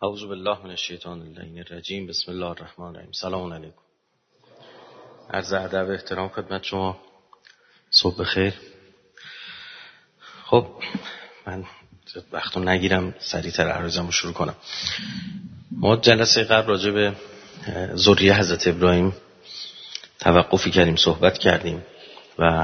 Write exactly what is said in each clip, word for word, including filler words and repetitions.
اعوذ بالله من الشیطان اللعین الرجیم. بسم الله الرحمن الرحیم. سلام علیکم. عرض ادب و احترام خدمت شما. صبح بخیر. خب من وقتو نگیرم، سریعتر عرضمو شروع کنم. ما جلسه قبل راجع به ذریه حضرت ابراهیم توقفی کردیم، صحبت کردیم و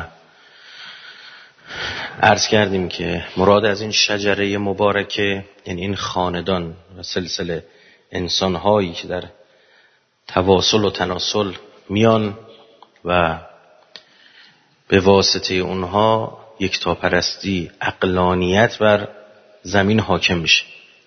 عرض کردیم که مراد از این شجره مبارکه، یعنی این خاندان و سلسله انسان‌هایی که در تواصل و تناسل میان و به واسطه اونها یکتاپرستی، عقلانیت بر زمین حاکم میشه.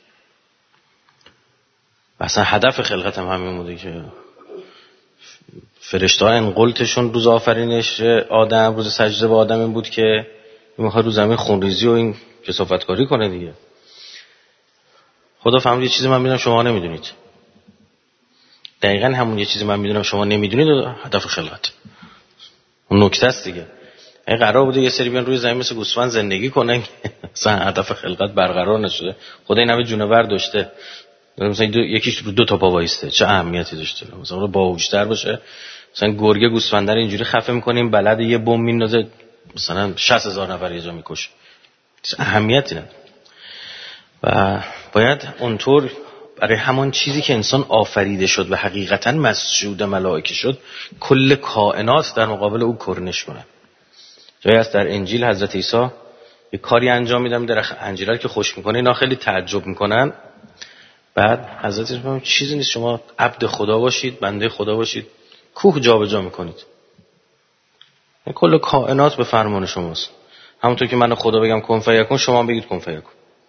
مثلا هدف خلقت هم همین بوده که فرشته‌ها انقلتشون روز آفرینش آدم، روز سجده به آدم این بود که میخواد رو زمین خونریزی و این کثافتکاری کنه دیگه. خدا فهمید یه چیزی من میدونم شما نمیدونید. دقیقاً همون یه چیزی من میدونم شما نمیدونید هدف خلقت. اون نکته است دیگه. این قرار بوده یه سری بیان روی زمین مثل گوسفند زندگی کنن، مثلا هدف خلقت برقرار نشده. خدا این همه جونور داشته، مثلا دو، یکیش رو دو تا پا وایسته، چه اهمیتی داشته؟ مثلا باهوش‌تر باشه، مثلا گرگه گوسفنده رو اینجوری خفه می‌کنیم، بلد یه بمب میندازه مثلا شصت هزار نفر یه جا میکشه، اهمیتی نداره. و باید اونطور برای همون چیزی که انسان آفریده شد و حقیقتا مسجود ملائکه شد، کل کائنات در مقابل او کرنش کنه. جایی هست در انجیل حضرت عیسی یه کاری انجام میدم، درخت انجیل که خوش میکنه اینا خیلی تعجب میکنن. بعد حضرت عیسی میگه چیزی نیست، شما عبد خدا باشید، بنده خدا باشید، کوه جابجا میکنید. کل کائنات به فرمان شماست. همونطور که من خدا بگم کن فیکون، شما بگید کن فیکون.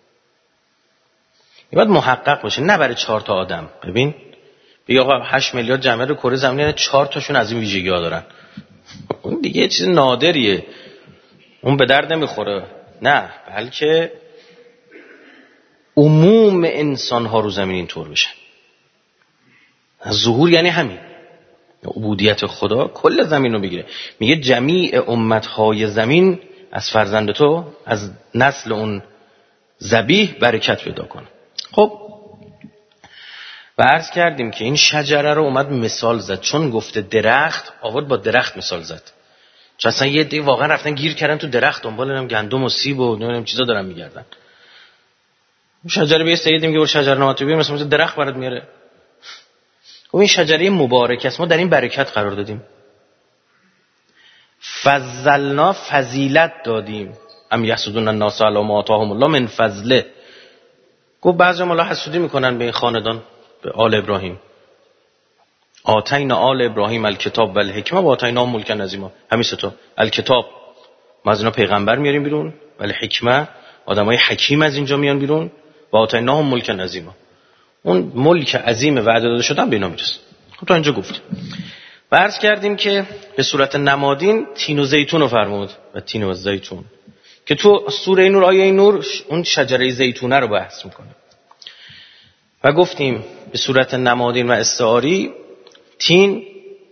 این باید محقق باشه، نه برای چهار تا آدم. ببین بگی آقا هشت میلیارد جمعیت رو کره زمین، چهار تاشون از این ویژگی‌ها دارن، اون دیگه چیز نادریه، اون به درد نمیخوره. نه، بلکه عموم انسان ها رو زمین اینطور بشن. ظهور یعنی همین عبودیت خدا کل زمین رو بگیره. میگه جمیع امتهای زمین از فرزند تو، از نسل اون ذبیح برکت پیدا کنه. خب و عرض کردیم که این شجره رو اومد مثال زد، چون گفته درخت آورد با درخت مثال زد. چون اصلا یه دی واقعا رفتن گیر کردن تو درخت، دنبال نمیدونم گندم و سیب و نمیدونم چیزا دارن میگردن. شجره به استیدیم میگه شجره ناتوبی مثلا درخت برات میاره. و این شجره مبارک است، ما در این برکت قرار دادیم. فضلنا، فضیلت دادیم. ام یحسدون الناس علی ما آتاهم الله من فضله. گفت بعضی مولا حسودی میکنن به این خاندان، به آل ابراهیم. آتینا آل ابراهیم الکتاب و الحکمه و آتینا ملکا عظیما. همین سه تا الکتاب، ما از اینا پیغمبر میاریم بیرون، ولی حکمه آدمای حکیم از اینجا میان بیرون، و آتینا ملکا عظیما. اون ملک عظیم وعده داده شدن به اینا میرسه. خب تا اینجا گفت و عرض کردیم که به صورت نمادین تین و زیتون رو فرمود و تین و زیتون که تو سوره نور آیه نور اون شجره زیتونه رو بحث میکنه. و گفتیم به صورت نمادین و استعاری تین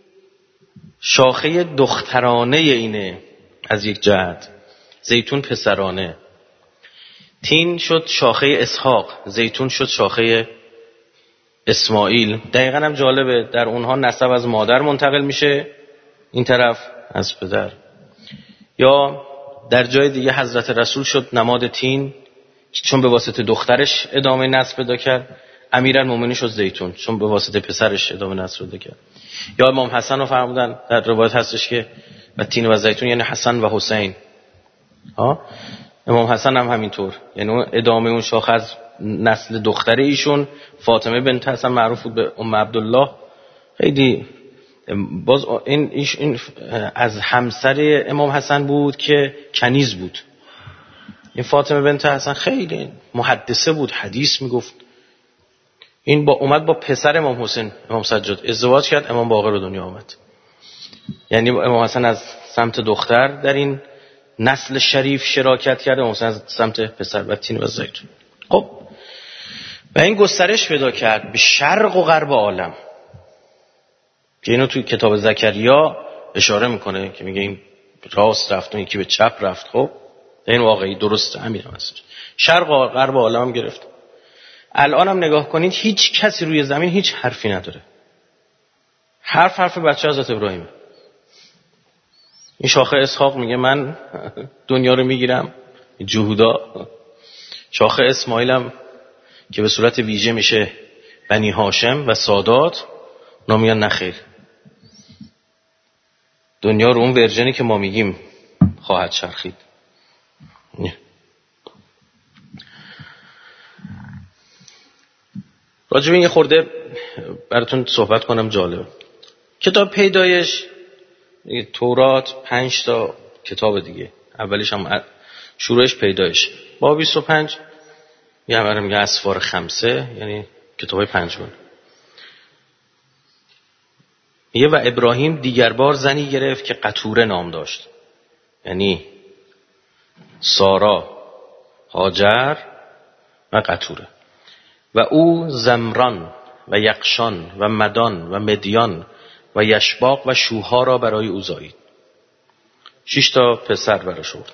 شاخه دخترانه اینه از یک جهت، زیتون پسرانه. تین شد شاخه اسحاق، زیتون شد شاخه اسماعیل. دقیقاً هم جالبه در اونها نسب از مادر منتقل میشه، این طرف از پدر. یا در جای دیگه حضرت رسول شد نماد تین، چون به واسطه دخترش ادامه نسب پیدا کرد. امیرالمومنین شد زیتون، چون به واسطه پسرش ادامه نسب پیدا کرد. یا امام حسن رو فرمودن، در روایت هستش که و تین و زیتون یعنی حسن و حسین. ها امام حسن هم همینطور، یعنی اون ادامه اون شاخه از نسل دختر ایشون فاطمه بنت حسن معروف بود به ام عبدالله. خیلی باز این ایش این از همسر امام حسن بود که کنیز بود. این فاطمه بنت حسن خیلی محدثه بود، حدیث میگفت. این با اومد با پسر امام حسین امام سجاد ازدواج کرد، امام باقر به دنیا آمد. یعنی امام حسن از سمت دختر در این نسل شریف شراکت کرده، امام حسن از سمت پسر و تین و زیتون. خب و این گسترش پیدا کرد به شرق و غرب عالم، که اینو توی کتاب زکریا اشاره میکنه که میگه این راست رفت و یکی به چپ رفت. خب این واقعی درسته، همین هم هست. شرق و غرب عالم هم گرفت. الان هم نگاه کنید هیچ کسی روی زمین هیچ حرفی نداره. حرف حرف بچه حضرت ابراهیمه. این شاخه اسحاق میگه من دنیا رو میگیرم، جهودا. شاخه اسماعیل هم که به صورت ویژه میشه بنی هاشم و سادات، اونا میگن نخیر، دنیا رو اون ورژنی که ما میگیم خواهد چرخید. راجع به این یه خورده براتون صحبت کنم جالب. کتاب پیدایش، تورات، پنج تا کتاب دیگه، اولیش هم شروعش پیدایش، با بیست و پنج یه همه میگه اسفار خمسه، یعنی کتاب پنجگانه. یه و ابراهیم دیگر بار زنی گرفت که قطوره نام داشت، یعنی سارا، هاجر و قطوره. و او زمران و یقشان و مدان و مدیان و یشباق و شوها را برای او زایید. شش تا پسر براش آورد.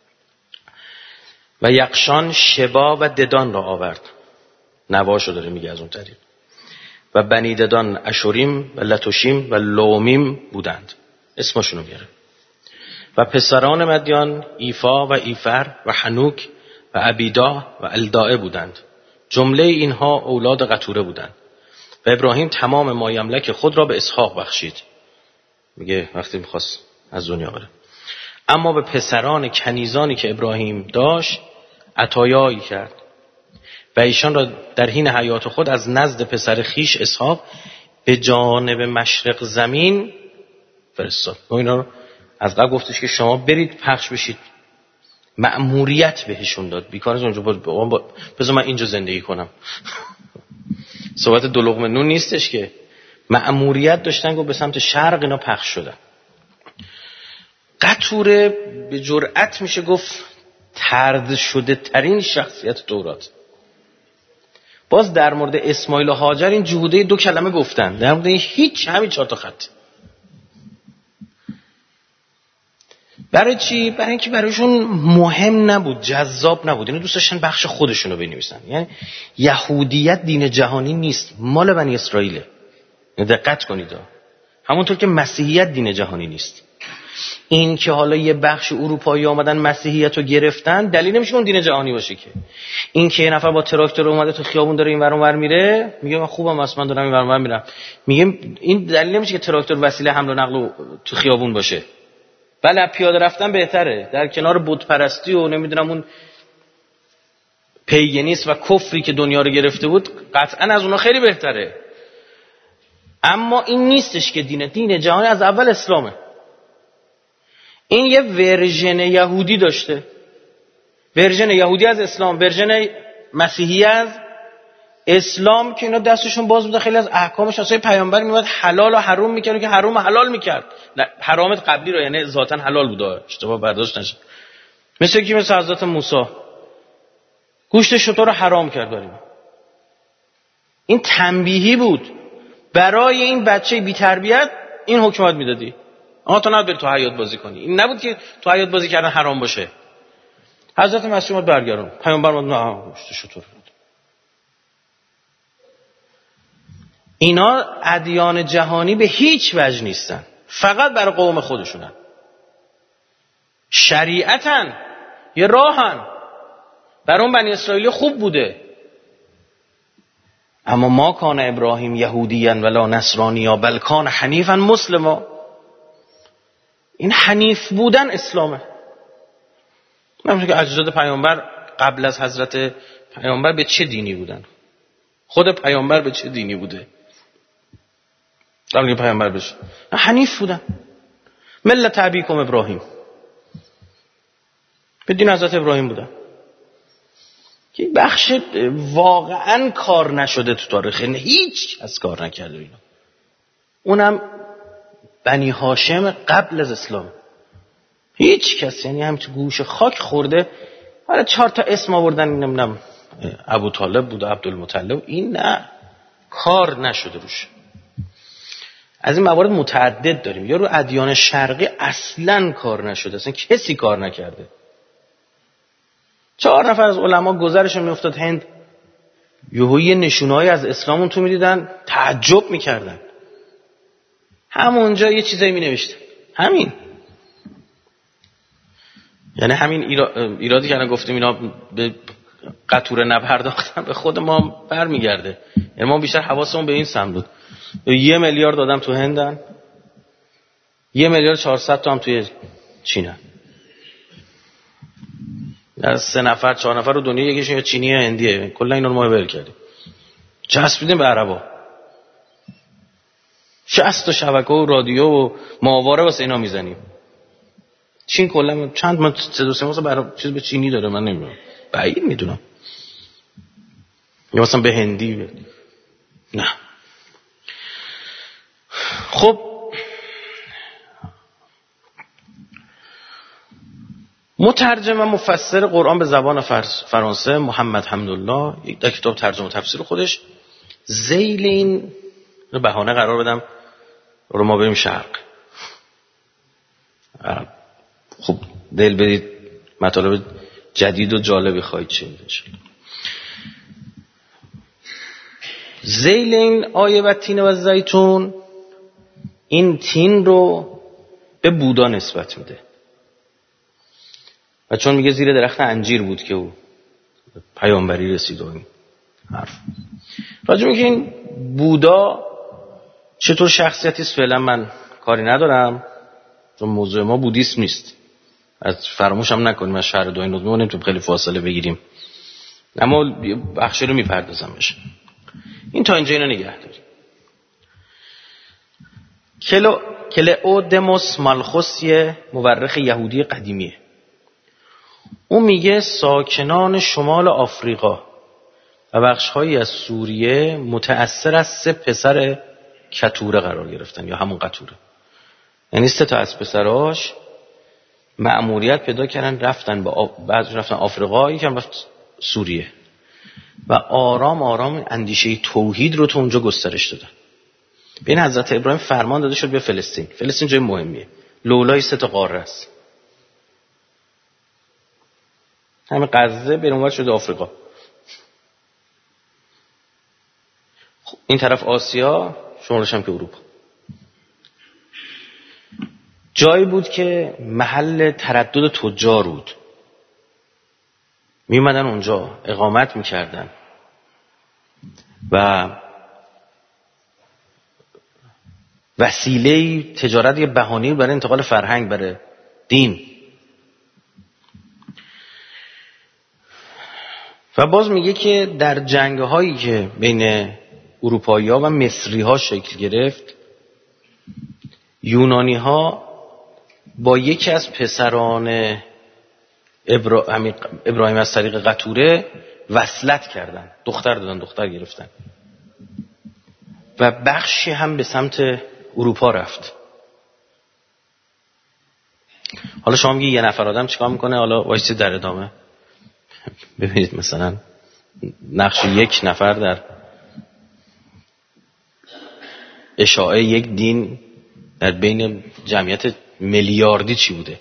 و یقشان شبا و ددان را آورد، نواشو داره میگه از اون طریق. و بنی ددان اشوریم و لتوشیم و لومیم بودند، اسمشونو میاره. و پسران مدیان ایفا و ایفر و حنوک و عبیدا و الدائه بودند، جمله اینها اولاد قطوره بودند. و ابراهیم تمام مایملک خود را به اسحاق بخشید، میگه وقتی میخواست از دنیا بره. اما به پسران کنیزانی که ابراهیم داشت عطایایی کرد و ایشان را در حین حیات خود از نزد پسر خیش اسحاق به جانب مشرق زمین فرستاد. و اینا رو از قبل گفتش که شما برید پخش بشید، مأموریت بهشون داد. بیکارش اونجا با بذار من اینجا زندگی کنم. صحبت دو لقمه نون نیستش که، مأموریت داشتن گفت به سمت شرق اینا پخش شدن. قطوره به جرأت میشه گفت طرد شده ترین شخصیت تورات. باز در مورد اسماعیل و هاجر این جهوده دو کلمه گفتن، در مورد هیچ، همین چهار تا خط. برای چی؟ برای اینکه برایشون مهم نبود، جذاب نبود. اینا دوست داشتن بخش خودشونو بنویسن. یعنی یهودیت دین جهانی نیست، مال بنی اسرائیله. دقت کنید، همونطور که مسیحیت دین جهانی نیست. این که حالا یه بخش اروپایی آمدن مسیحیت رو گرفتن دلیل نمیشه اون دین جهانی باشه که. این که یه نفر با تراکتور اومده تو خیابون داره این ور اون ور میره، میگه من خوبم اصلا دارم این ور اون ور میرم، میگه این دلیل نمیشه که تراکتور وسیله حمل و نقل تو خیابون باشه. بله پیاده رفتن بهتره، در کنار بت پرستی و نمیدونم اون پیگنیست و کفری که دنیا رو گرفته بود قطعا از اونها خیلی بهتره. اما این نیستش که دین دین جهانی از اول اسلامه. این یه ورژن یهودی داشته، ورژن یهودی از اسلام، ورژن مسیحی از اسلام، که اینا دستشون باز بوده. خیلی از احکامش اصلا پیامبر میومد حلال و حرام میکرد که حرام و حلال میکرد. حرامت قبلی رو یعنی ذاتاً حلال بوده، اشتباه برداشت نشه. مثل کی؟ مثل حضرت موسی گوشت شتر رو حرام کرد برای ما. این تنبیهی بود برای این بچه بی تربیت، این حکمت میدادی. اما تو نباید بری تو حیات بازی کنی. این نبود که تو حیات بازی کردن حرام باشه. حضرت مسیح اومد برگردون، پیامبر اومد نه گوشت شتر. اینا ادیان جهانی به هیچ وجه نیستن، فقط برای قوم خودشونن. شریعتن، یه راهن، برای اون بنی اسرائیل خوب بوده. اما ما کان ابراهیم یهودیان ولا نصرانیا بل کان حنیفا مسلما. این حنیف بودن اسلامه. نمیشه که اجداد پیامبر قبل از حضرت پیامبر به چه دینی بودن، خود پیامبر به چه دینی بوده قبل که پیامبر بشه؟ حنیف بودن. ملت ابیکم ابراهیم، به دین حضرت ابراهیم بودن. که بخش واقعا کار نشده تو تاریخ، هیچ از کار نکرده اینا. اونم بنی هاشم قبل از اسلام. هیچ کس، یعنی هم تو گوش خاک خورده. حالا چهار تا اسم آوردن، نمیدونم ابو طالب بود، عبدالمطلب، این نه، کار نشده روش. از این موارد متعدد داریم. یا رو ادیان شرقی اصلاً کار نشده، اصلا کسی کار نکرده. چهار نفر از علما گذرشون میافتاد هند، یهویی نشونهایی از اسلامون تو میدیدن، تعجب میکردن. همونجا یه چیزایی می نوشتن. همین یعنی همین ایرادی که الان گفتیم اینا به قطوره نپرداختن به خود ما برمیگرده. یعنی ما بیشتر حواسمون به این سمت بود. یه میلیارد دادم تو هندن، یه میلیارد چهارصد تا هم توی چینن. از سه نفر چهار نفر رو دنیا یکیشون یا چینی یا هندیه، کلا اینا رو ما ول کردیم، چسبیدیم به عربا. شصت تا شبکه و رادیو و ماهواره واسه اینا میزنیم. چین کلا چند ما سه دو سه ماه برای چیز به چینی داره، من نمیدونم، بعید میدونم، یا مثلا به هندی به. نه. خب مترجم و مفسر قرآن به زبان فرانسه محمد حمدالله در کتاب ترجمه و تفسیر خودش ذیل این بهانه قرار بدم رو ما بریم شرق. خب دل بدید مطالب جدید و جالبی خواهید شنید. ذیل این آیه و تین و زیتون، این تین رو به بودا نسبت میده و چون میگه زیر درخت انجیر بود که او پیامبری رسید و این حرف راجع میگه این بودا چطور شخصیتی است فعلا من کاری ندارم، چون موضوع ما بودیسم نیست، از فراموش هم نکنیم از شهر دو این روز میمونیم تو خیلی فاصله بگیریم، اما بخشی رو میپردازم بشه. این تا اینجا اینو نگه داریم. کلو کلئودموس مالخوس یه مورخ یهودی قدیمیه. اون میگه ساکنان شمال آفریقا و بخش‌هایی از سوریه متأثر از سه پسر کتوره قرار گرفتن، یا همون قطوره. یعنی سه تا از پسراش مأموریت پیدا کردن رفتن با آف... بعضی رفتن آفریقا، یکم رفت سوریه و آرام آرام اندیشه توحید رو تو اونجا گسترش دادن. بین حضرت ابراهیم فرمان داده شد به فلسطین. فلسطین جای مهمیه، لولای سه تا قاره است. همه غزه به اونور شده آفریقا. این طرف آسیا، شمالش هم که اروپا. جایی بود که محل تردد تجار بود. می اومدن اونجا اقامت میکردن و وسیله تجارت، یه بهانه‌ای برای انتقال فرهنگ، برای دین. و باز میگه که در جنگ‌هایی که بین اروپایی‌ها و مصری‌ها شکل گرفت، یونانی‌ها با یکی از پسران ابراهیم ابراهیم از طریق قطوره وصلت کردن، دختر دادن، دختر گرفتن و بخشی هم به سمت اروپا رفت. حالا شما میگی یه نفر آدم چیکار میکنه؟ حالا وایسی در ادامه ببینید مثلا نقش یک نفر در اشاعه یک دین در بین جمعیت میلیاردی چی بوده.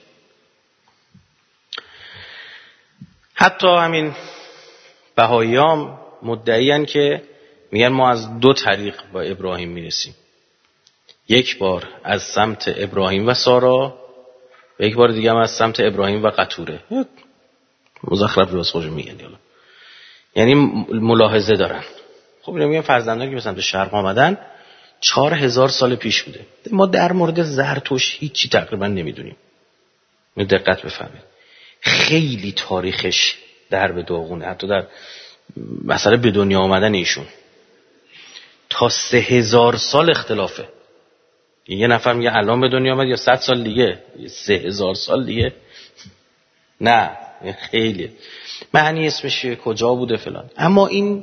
حتی همین بهائیان مدعیان که میگن ما از دو طریق با ابراهیم میرسیم، یک بار از سمت ابراهیم و سارا و یک بار دیگه هم از سمت ابراهیم و قطوره. مزخرف رو از خودشون میگن، یعنی ملاحظه دارن. خب اینا میگن فرزندانی که به سمت شرق آمدن چهار هزار سال پیش بوده. ما در مورد زرتشت هیچی تقریبا نمیدونیم. دقت بفهمید، خیلی تاریخش در به داغونه. حتی در مسئله به دنیا آمدن ایشون تا سه هزار سال اختلافه. یه نفر میگه الان به دنیا آمد یا صد سال دیگه، سه هزار سال دیگه. نه خیلی معنی اسمش کجا بوده فلان. اما این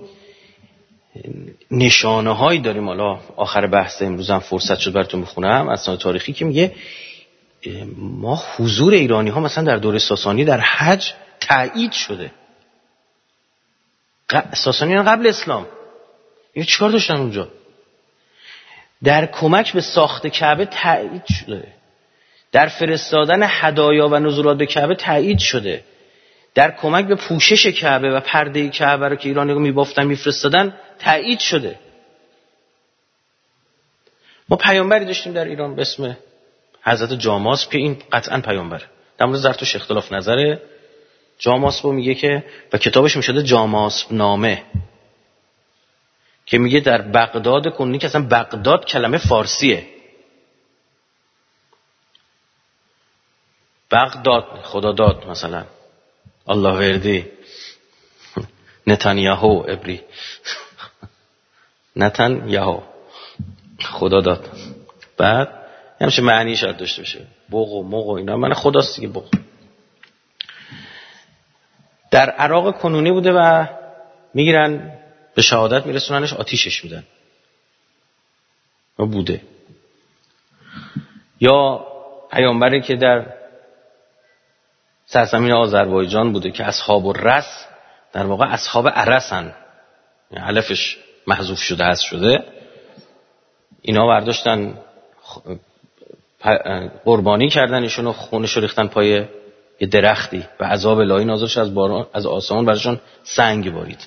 نشانه هایی داریم. حالا آخر بحث امروز هم فرصت شد براتون بخونم اسناد تاریخی که میگه ما حضور ایرانی ها مثلا در دوره ساسانی در حج تایید شده. ساسانیان قبل اسلام این چیکار داشتن اونجا؟ در کمک به ساخت کعبه تایید شده، در فرستادن هدایا و نزولات به کعبه تایید شده، در کمک به پوشش کعبه و پرده کعبه رو که ایرانی‌ها می‌بافتن می‌فرستادن تایید شده. ما پیامبری داشتیم در ایران به اسم حضرت جاماسب که این قطعاً پیامبره. در مورد زرتشت اختلاف نظره. جاماسب میگه که و کتابش میشده جاماسب نامه که میگه در بغداد کنونی که اصلا بغداد کلمه فارسیه. بغداد خدا داد مثلا الله وردی نتانیاهو ابری نتانیاهو خدا داد. بعد همشه معنی شاید داشته باشه بوق و موق و اینا من خداست دیگه. بوق در عراق کنونی بوده و میگیرن به شهادت میرسوننش آتیشش میدن و بوده. یا پیامبری که در سرزمین آذربایجان بوده که اصحاب الرس در واقع اصحاب عرسن، یعنی علفش محذوف شده هست شده. اینا برداشتن قربانی کردن ایشونو خونش ریختن پای یه درختی و عذاب الهی نازل شد از باران از آسمان براشون سنگ بارید.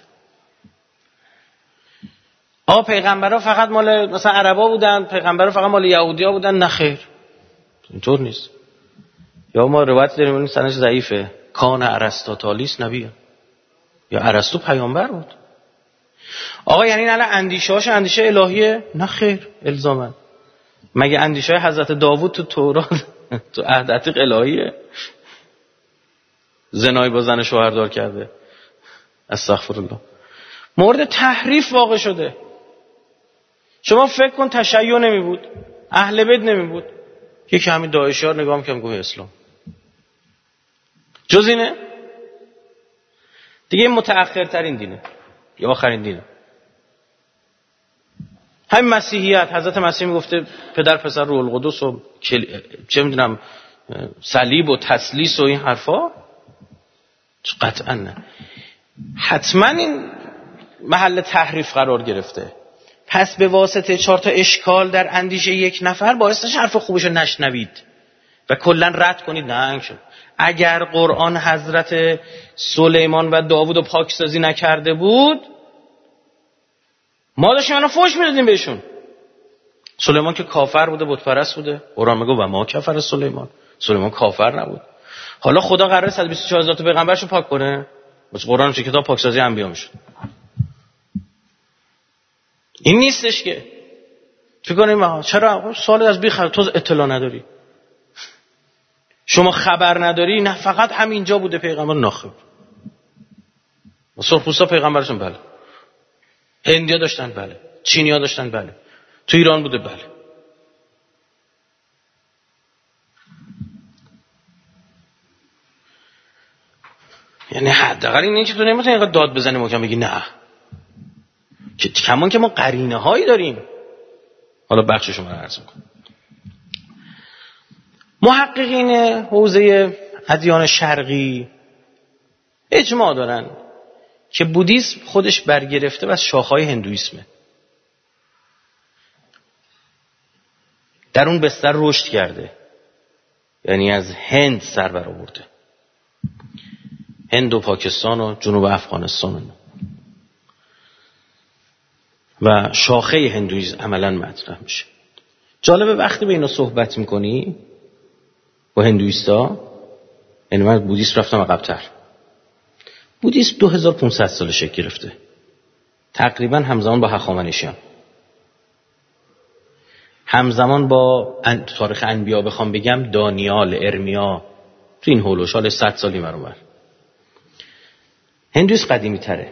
آقا پیغمبرا فقط مال مثلا عربا بودن، پیغمبرا فقط مال یهودیا بودن؟ نه خیر، اینطور نیست. یا ما روایت داریم این سندش ضعیفه کان ارسطاطالیس نبی، یا ارسطو پیامبر بود. آقا یعنی این الان اندیشه‌هاش اندیشه الهیه؟ نه خیر الزاما. مگه اندیشه حضرت داوود تو تورات تو عهد عتیق الهیه؟ زنای با زن شوهردار کرده، استغفرالله. مورد تحریف واقع شده. شما فکر کن تشیع نمی بود، اهل بیت نمی بود، یکی همین داعشی‌ها نگاه می‌کنم گوه اسلام جز اینه دیگه. متأخرترین دینه یا آخرین دینه. همین مسیحیت، حضرت مسیح میگفته پدر پسر روح القدس و کل... چه میدونم صلیب و تسلیس و این حرفا قطعا نه. حتما این محل تحریف قرار گرفته. پس به واسطه چهار تا اشکال در اندیشه یک نفر باعث نشه حرف خوبشو نشنوید و کلا رد کنید. نه شد. اگر قرآن حضرت سلیمان و داوود رو پاکسازی نکرده بود ما داشتیم اونا فوش میدادیم بهشون. سلیمان که کافر بوده، بت پرست بوده. قرآن میگه و ما کفر سلیمان، سلیمان کافر نبود. حالا خدا قراره صد و بیست و چهار هزار تا پیغمبرشو پاک کنه؟ بس قرآن چه کتاب پاکسازی انبیا میشه. این نیستش که فکر کنیم چرا سوال از بی خبر، تو اطلاع نداری، شما خبر نداری. نه فقط همینجا بوده پیغمبر. ناخب سرخپوستا پیغمبرشون بله، هندیا داشتن بله، چینیا داشتن بله، تو ایران بوده بله. یعنی حداقل اینه که تو نمیتونی اینقدر داد بزنی محکم بگی نه، که کمان که ما قرینه هایی داریم. حالا بخش شما رو عرض می‌کنم. محققین حوزه ادیان شرقی اجماع دارن که بودیسم خودش برگرفته از شاخه‌های هندویسمه. در اون بستر رشد کرده، یعنی از هند سر برآورده، هند و پاکستان و جنوب افغانستان و شاخه هندویسم عملاً مطرح میشه. جالبه وقتی به اینا صحبت میکنی با هندویستا، یعنی من بودیسم رفتم عقب‌تر، بودیسم دو هزار و پانصد سال شکل گرفته، تقریبا همزمان با هخامنشیان، همزمان با تاریخ انبیا بخوام بگم دانیال، ارمیا، تو این هولوش حال صد سالی مرور. هندویسم قدیمی تره.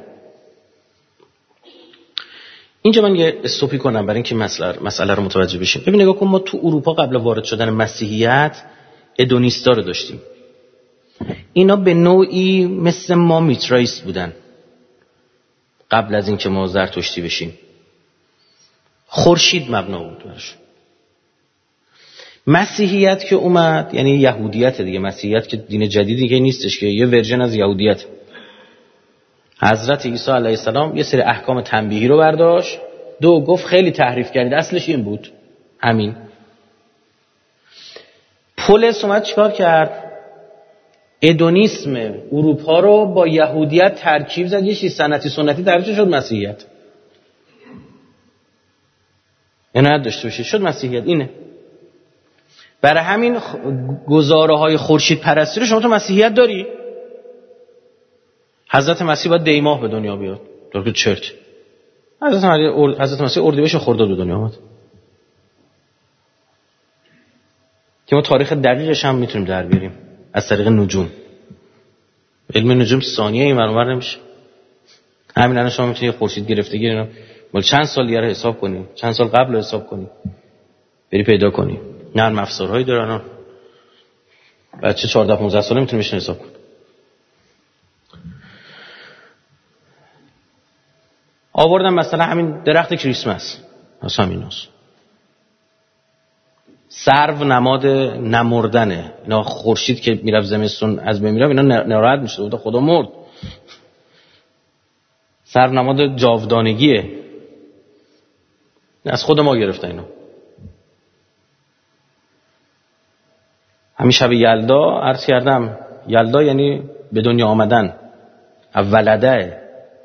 اینجا من یه استوپی کنم برای اینکه مسئله مسئله رو متوجه بشیم. ببین نگاه کن، ما تو اروپا قبل وارد شدن مسیحیت ادونیستا رو داشتیم. اینا به نوعی مثل ما میترایست بودن قبل از اینکه ما زرتشتی بشیم. خورشید مبنا بود برش. مسیحیت که اومد، یعنی یهودیت دیگه، مسیحیت که دین جدیدی که نیستش، که یه ورژن از یهودیت. حضرت عیسی علیه السلام یه سری احکام تنبیهی رو برداشت، دو گفت خیلی تحریف کردید، اصلش این بود همین. پولس اومد چیکار کرد؟ ادونیسم اروپا رو با یهودیت ترکیب زد، یه چیز سنتی سنتی درش شد مسیحیت. عنایت داشته باشید، شد مسیحیت. اینه برای همین گزاره های خورشید پرستی رو شما تو مسیحیت داری. حضرت مسیح باید دیماه به دنیا بیاد، درکه چرت. حضرت مسیح حضرت مسیح اردیبهشت خرداد به دنیا آمد که ما تاریخ دقیقش هم میتونیم در بیاریم از طریق نجوم. علم نجوم ثانیه این منور نمیشه. همین الان شما میتونید خورشید گرفتگی اینا مال چند سال دیگه حساب کنی، چند سال قبل رو حساب کنی، بری پیدا کنی. نرم افزارهایی دارن، بچه چهارده پانزده ساله میتونه بشین حساب کنه. آوردم مثلا همین درخت کریسمس، مثلا ایناست. سرو نماد نمردنه. اینا خورشید که میرفت زمستون از بین میرفت، اینا ناراحت میشد، گفت خدا مرد. سرو نماد جاودانگیه. از خود ما گرفتن اینا. همین شب یلدا عرض کردم، یلدا یعنی به دنیا آمدن، اولده.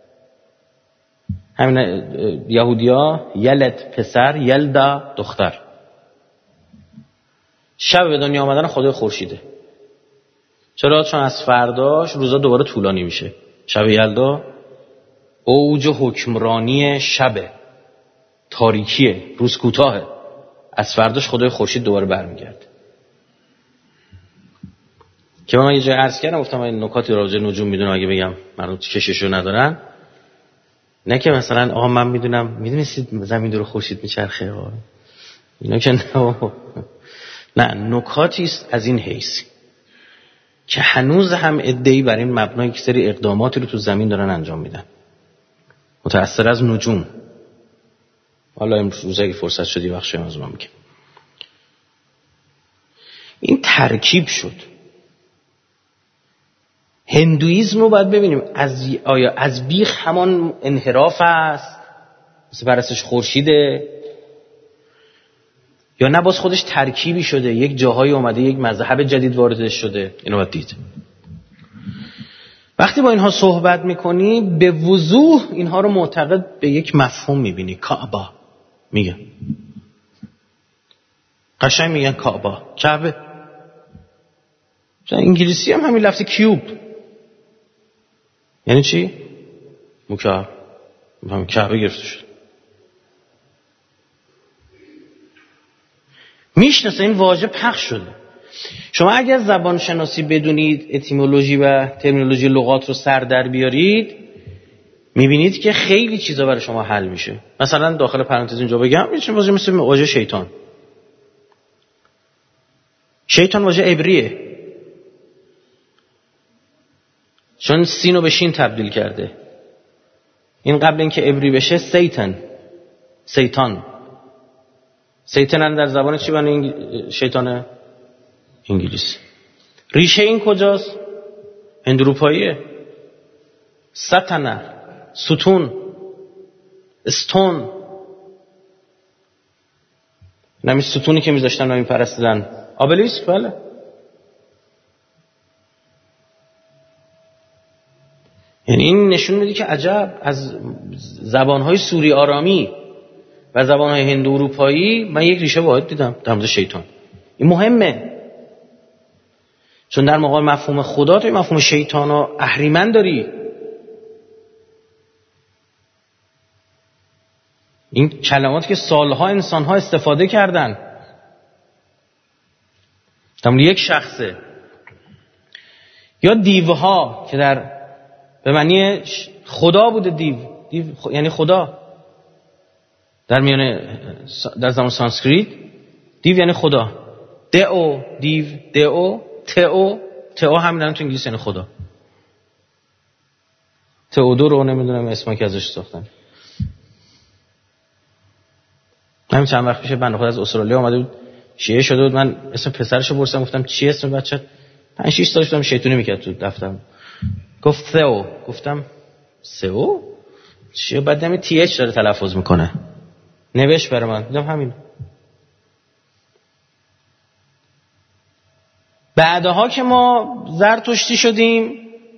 همین یهودیا یلد پسر، یلدا دختر. شب به دنیا آمدن خدای خورشیده. چرا؟ چون از فرداش روزا دوباره طولانی میشه. شب یلدا اوج حکمرانی شبه، تاریکیه، روز کوتاهه. از فرداش خدای خورشید دوباره برمیگرده. که من یه جای عرض کردم، گفتم این نکاتی راجع نجوم میدونم، اگه بگم مردم کششو ندارن، نه که مثلا آها من میدونم، میدونستید زمین دور خورشید میچرخه، اینا که نه. نه، نکاتی است از این حیث که هنوز هم ادعی بر این مبنای که سری اقداماتی رو تو زمین دارن انجام میدن، متأثر از نجوم. حالا امروز اگه فرصت شدی بخشی از اون میگم. این ترکیب شد. هندویزم رو باید ببینیم از آیا از بیخ همان انحراف است مثل پرستش خورشیده، یا نه باز خودش ترکیبی شده، یک جاهایی اومده یک مذهب جدید واردش شده. اینو باید دید. وقتی با اینها صحبت میکنی به وضوح اینها رو معتقد به یک مفهوم میبینی. کعبه میگن، قشنگ میگن کعبه، کعبه. انگلیسی هم همین لفظ کیوب یعنی چی؟ مکعب. هم کعبه گرفته شد. میشناسه، این واژه پخش شده. شما اگر زبان شناسی بدونید، اتیمولوژی و ترمینولوژی لغات رو سر در بیارید، میبینید که خیلی چیزا برای شما حل میشه. مثلا داخل پرانتز اینجا بگم، میشه واژه مثل واژه شیطان. شیطان واژه عبریه، چون سینو به شین تبدیل کرده. این قبل اینکه عبری بشه سیتن، سیطان. سیطان در زبان چی بنه؟ شیطان انگلیسی. ریشه این کجاست؟ هندوروپاییه. ستنه، ستون، استون. نمی ستونی که میذاشتن نمی پرستدن. آبلیسک. بله. یعنی این نشون میده که عجب از زبانهای سوری آرامی و زبانهای هندو اروپایی من یک ریشه واحد دیدم در مورد شیطان. این مهمه، چون در مقابل مفهوم خدا تو مفهوم شیطان و اهریمن داری. این کلمات که سالها انسانها استفاده کردن در مورد یک شخصه. یا دیوها که در به معنی خدا بوده. دیو, دیو یعنی خدا. در میان در زمان سانسکریت دیو یعنی خدا. دئو، دیو، دئو، تئو، تئو هم دارن تو انگلیسی یعنی خدا. تئودور رو نمیدونم اسمی که ازش ساختن. همین چند وقت پیش بنده خدا از استرالیا اومده بود، شیعه شده بود. من اسم پسرشو پرسیدم، گفتم چی اسم بچت؟ پنج شش سالش بود، شیطونی میکرد تو دفترم. گفت ثئو. گفتم ثئو چیه؟ بعد نمی تی اچ داره تلفظ میکنه. نوشت برای من. گفتم همین. بعدها که ما زرتشتی شدیم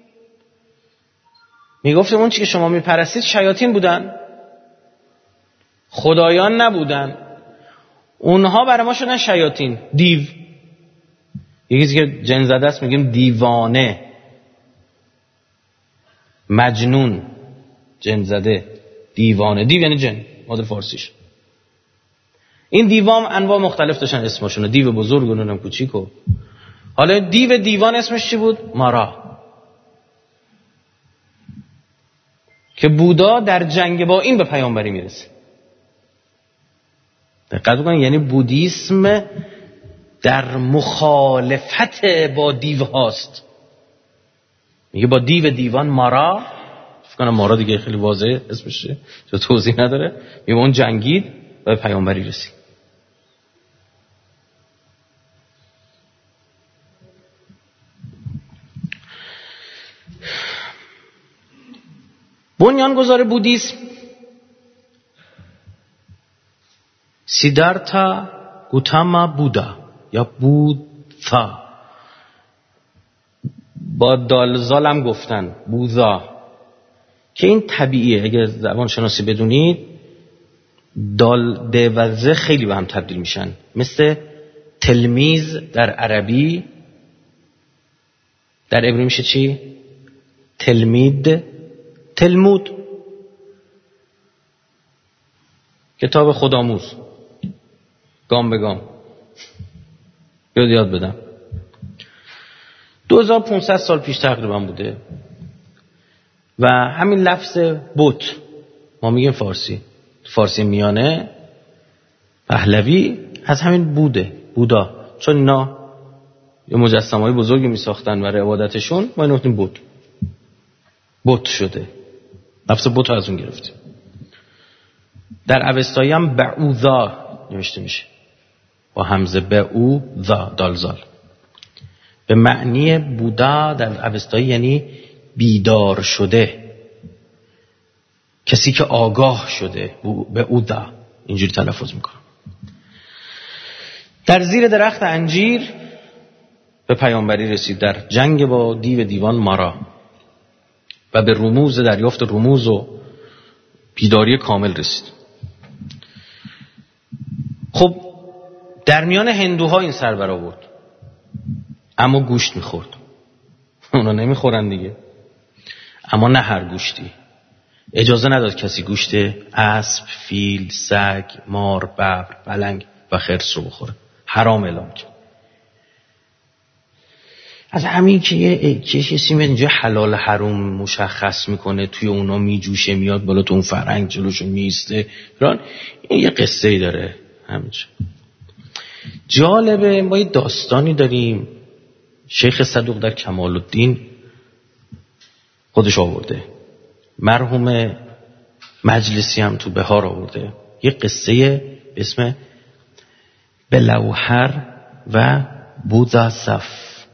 میگفتیم اون چی که شما میپرستید شیاطین بودن، خدایان نبودن. اونها برای ما شدن شیاطین، دیو. یکی چیزی که جن زده است میگیم دیوانه، مجنون، جن زده، دیوانه. دیو یعنی جن، مادر فارسیش. این دیوام انواع مختلف داشتن اسمشون، دیو بزرگ و نونم کوچیکو. حالا دیو دیوان اسمش چی بود؟ مارا. که بودا در جنگ با این به پیامبری میرسه. دقت بکنید، یعنی بودیسم در مخالفت با دیو هاست. میگه با دیو دیوان مارا، فکر کنم مارا دیگه خیلی واضحه اسمشه، چون توضیح نداره. میگه اون جنگید و به پیامبری رسید. بنیانگذار بودیسم سیدارتا گوتاما بودا یا بودا، با دالزال هم گفتن بودا، که این طبیعیه. اگر زبان شناسی بدونید دال د و ز خیلی به هم تبدیل میشن، مثل تلمیذ در عربی، در عبری میشه چی؟ تلمید، تلمود، کتاب خودآموز، گام به گام. یاد یاد بدم. دو هزار و پانصد سال پیش تقریبا بوده و همین لفظ بت ما میگیم فارسی، فارسی میانه پهلوی از همین بوده، بودا. چون اینا یه مجسمه‌های بزرگی میساختن برای عبادتشون، ما اینو گفتیم بت. بت شده. لفظ بت از اون گرفتیم. در اوستایی هم بعوذا نوشته میشه با همزه بعوذا دالزال. به معنی بودا در اوستایی یعنی بیدار شده، کسی که آگاه شده. بعوذا اینجوری تلفظ میکنم. در زیر درخت انجیر به پیامبری رسید، در جنگ با دیو دیوان مارا، و به رموز دریافت رموز و بیداری کامل رسید. خب در میان هندوها این سر برآورد، اما گوشت میخورد. اونا نمیخورن دیگه، اما نه هر گوشتی. اجازه نداد کسی گوشت اسب، فیل، سگ، مار، ببر، پلنگ و خرس رو بخوره. حرام اعلام کرد. از همین که یه کسی میاد اینجا حلال حرام مشخص میکنه، توی اونا میجوشه، میاد بالا، تو اون فرنگ جلوشو میسته، این یه قصه ای داره. همینجا جالبه، ما یه داستانی داریم شیخ صدوق در کمال الدین خودش آورده، مرحوم مجلسی هم تو بهار آورده، یه قصه به اسم بلوهر و بوداصف.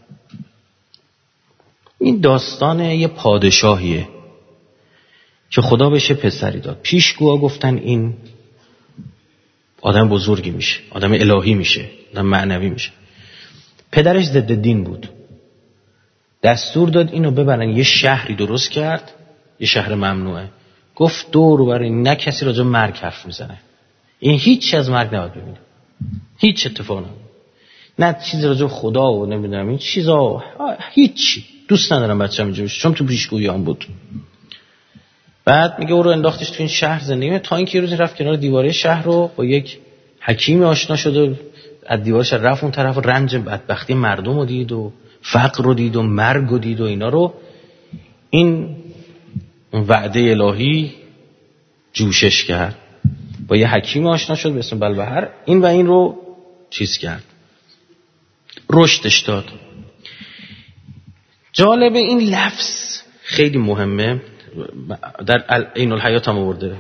این داستان یه پادشاهیه که خدا بهش پسری داد. پیشگوها گفتن این آدم بزرگی میشه، آدم الهی میشه، آدم معنوی میشه. پدرش ضد دین بود، دستور داد اینو ببرن یه شهری درست کرد، یه شهر ممنوعه. گفت دور و بر نه کسی راجع به مرگ حرف میزنه، این هیچ از مرگ نباید ببینه، هیچ اتفاق نمیفته، نه چیزی راجع به خدا و نمیدونم این چیزا، هیچ. دوست ندارم بچه‌م اینجا بشه، چون تو پیشگوییام بود. بعد میگه او رو انداختش تو این شهر زندگی، تا اینکه یه روز رفت کنار دیواره شهر رو با یک حکیمی آشنا شد و از دیوارش رفت اون طرف، رنج بدبختی مردم رو دید و فقر رو دید و مرگ رو دید و اینا رو. این وعده الهی جوشش کرد، با یه حکیم آشنا شد به اسم بلبهر، این و این رو چیز کرد، رشدش داد. جالبه این لفظ خیلی مهمه، در عین الحیات هم آورده.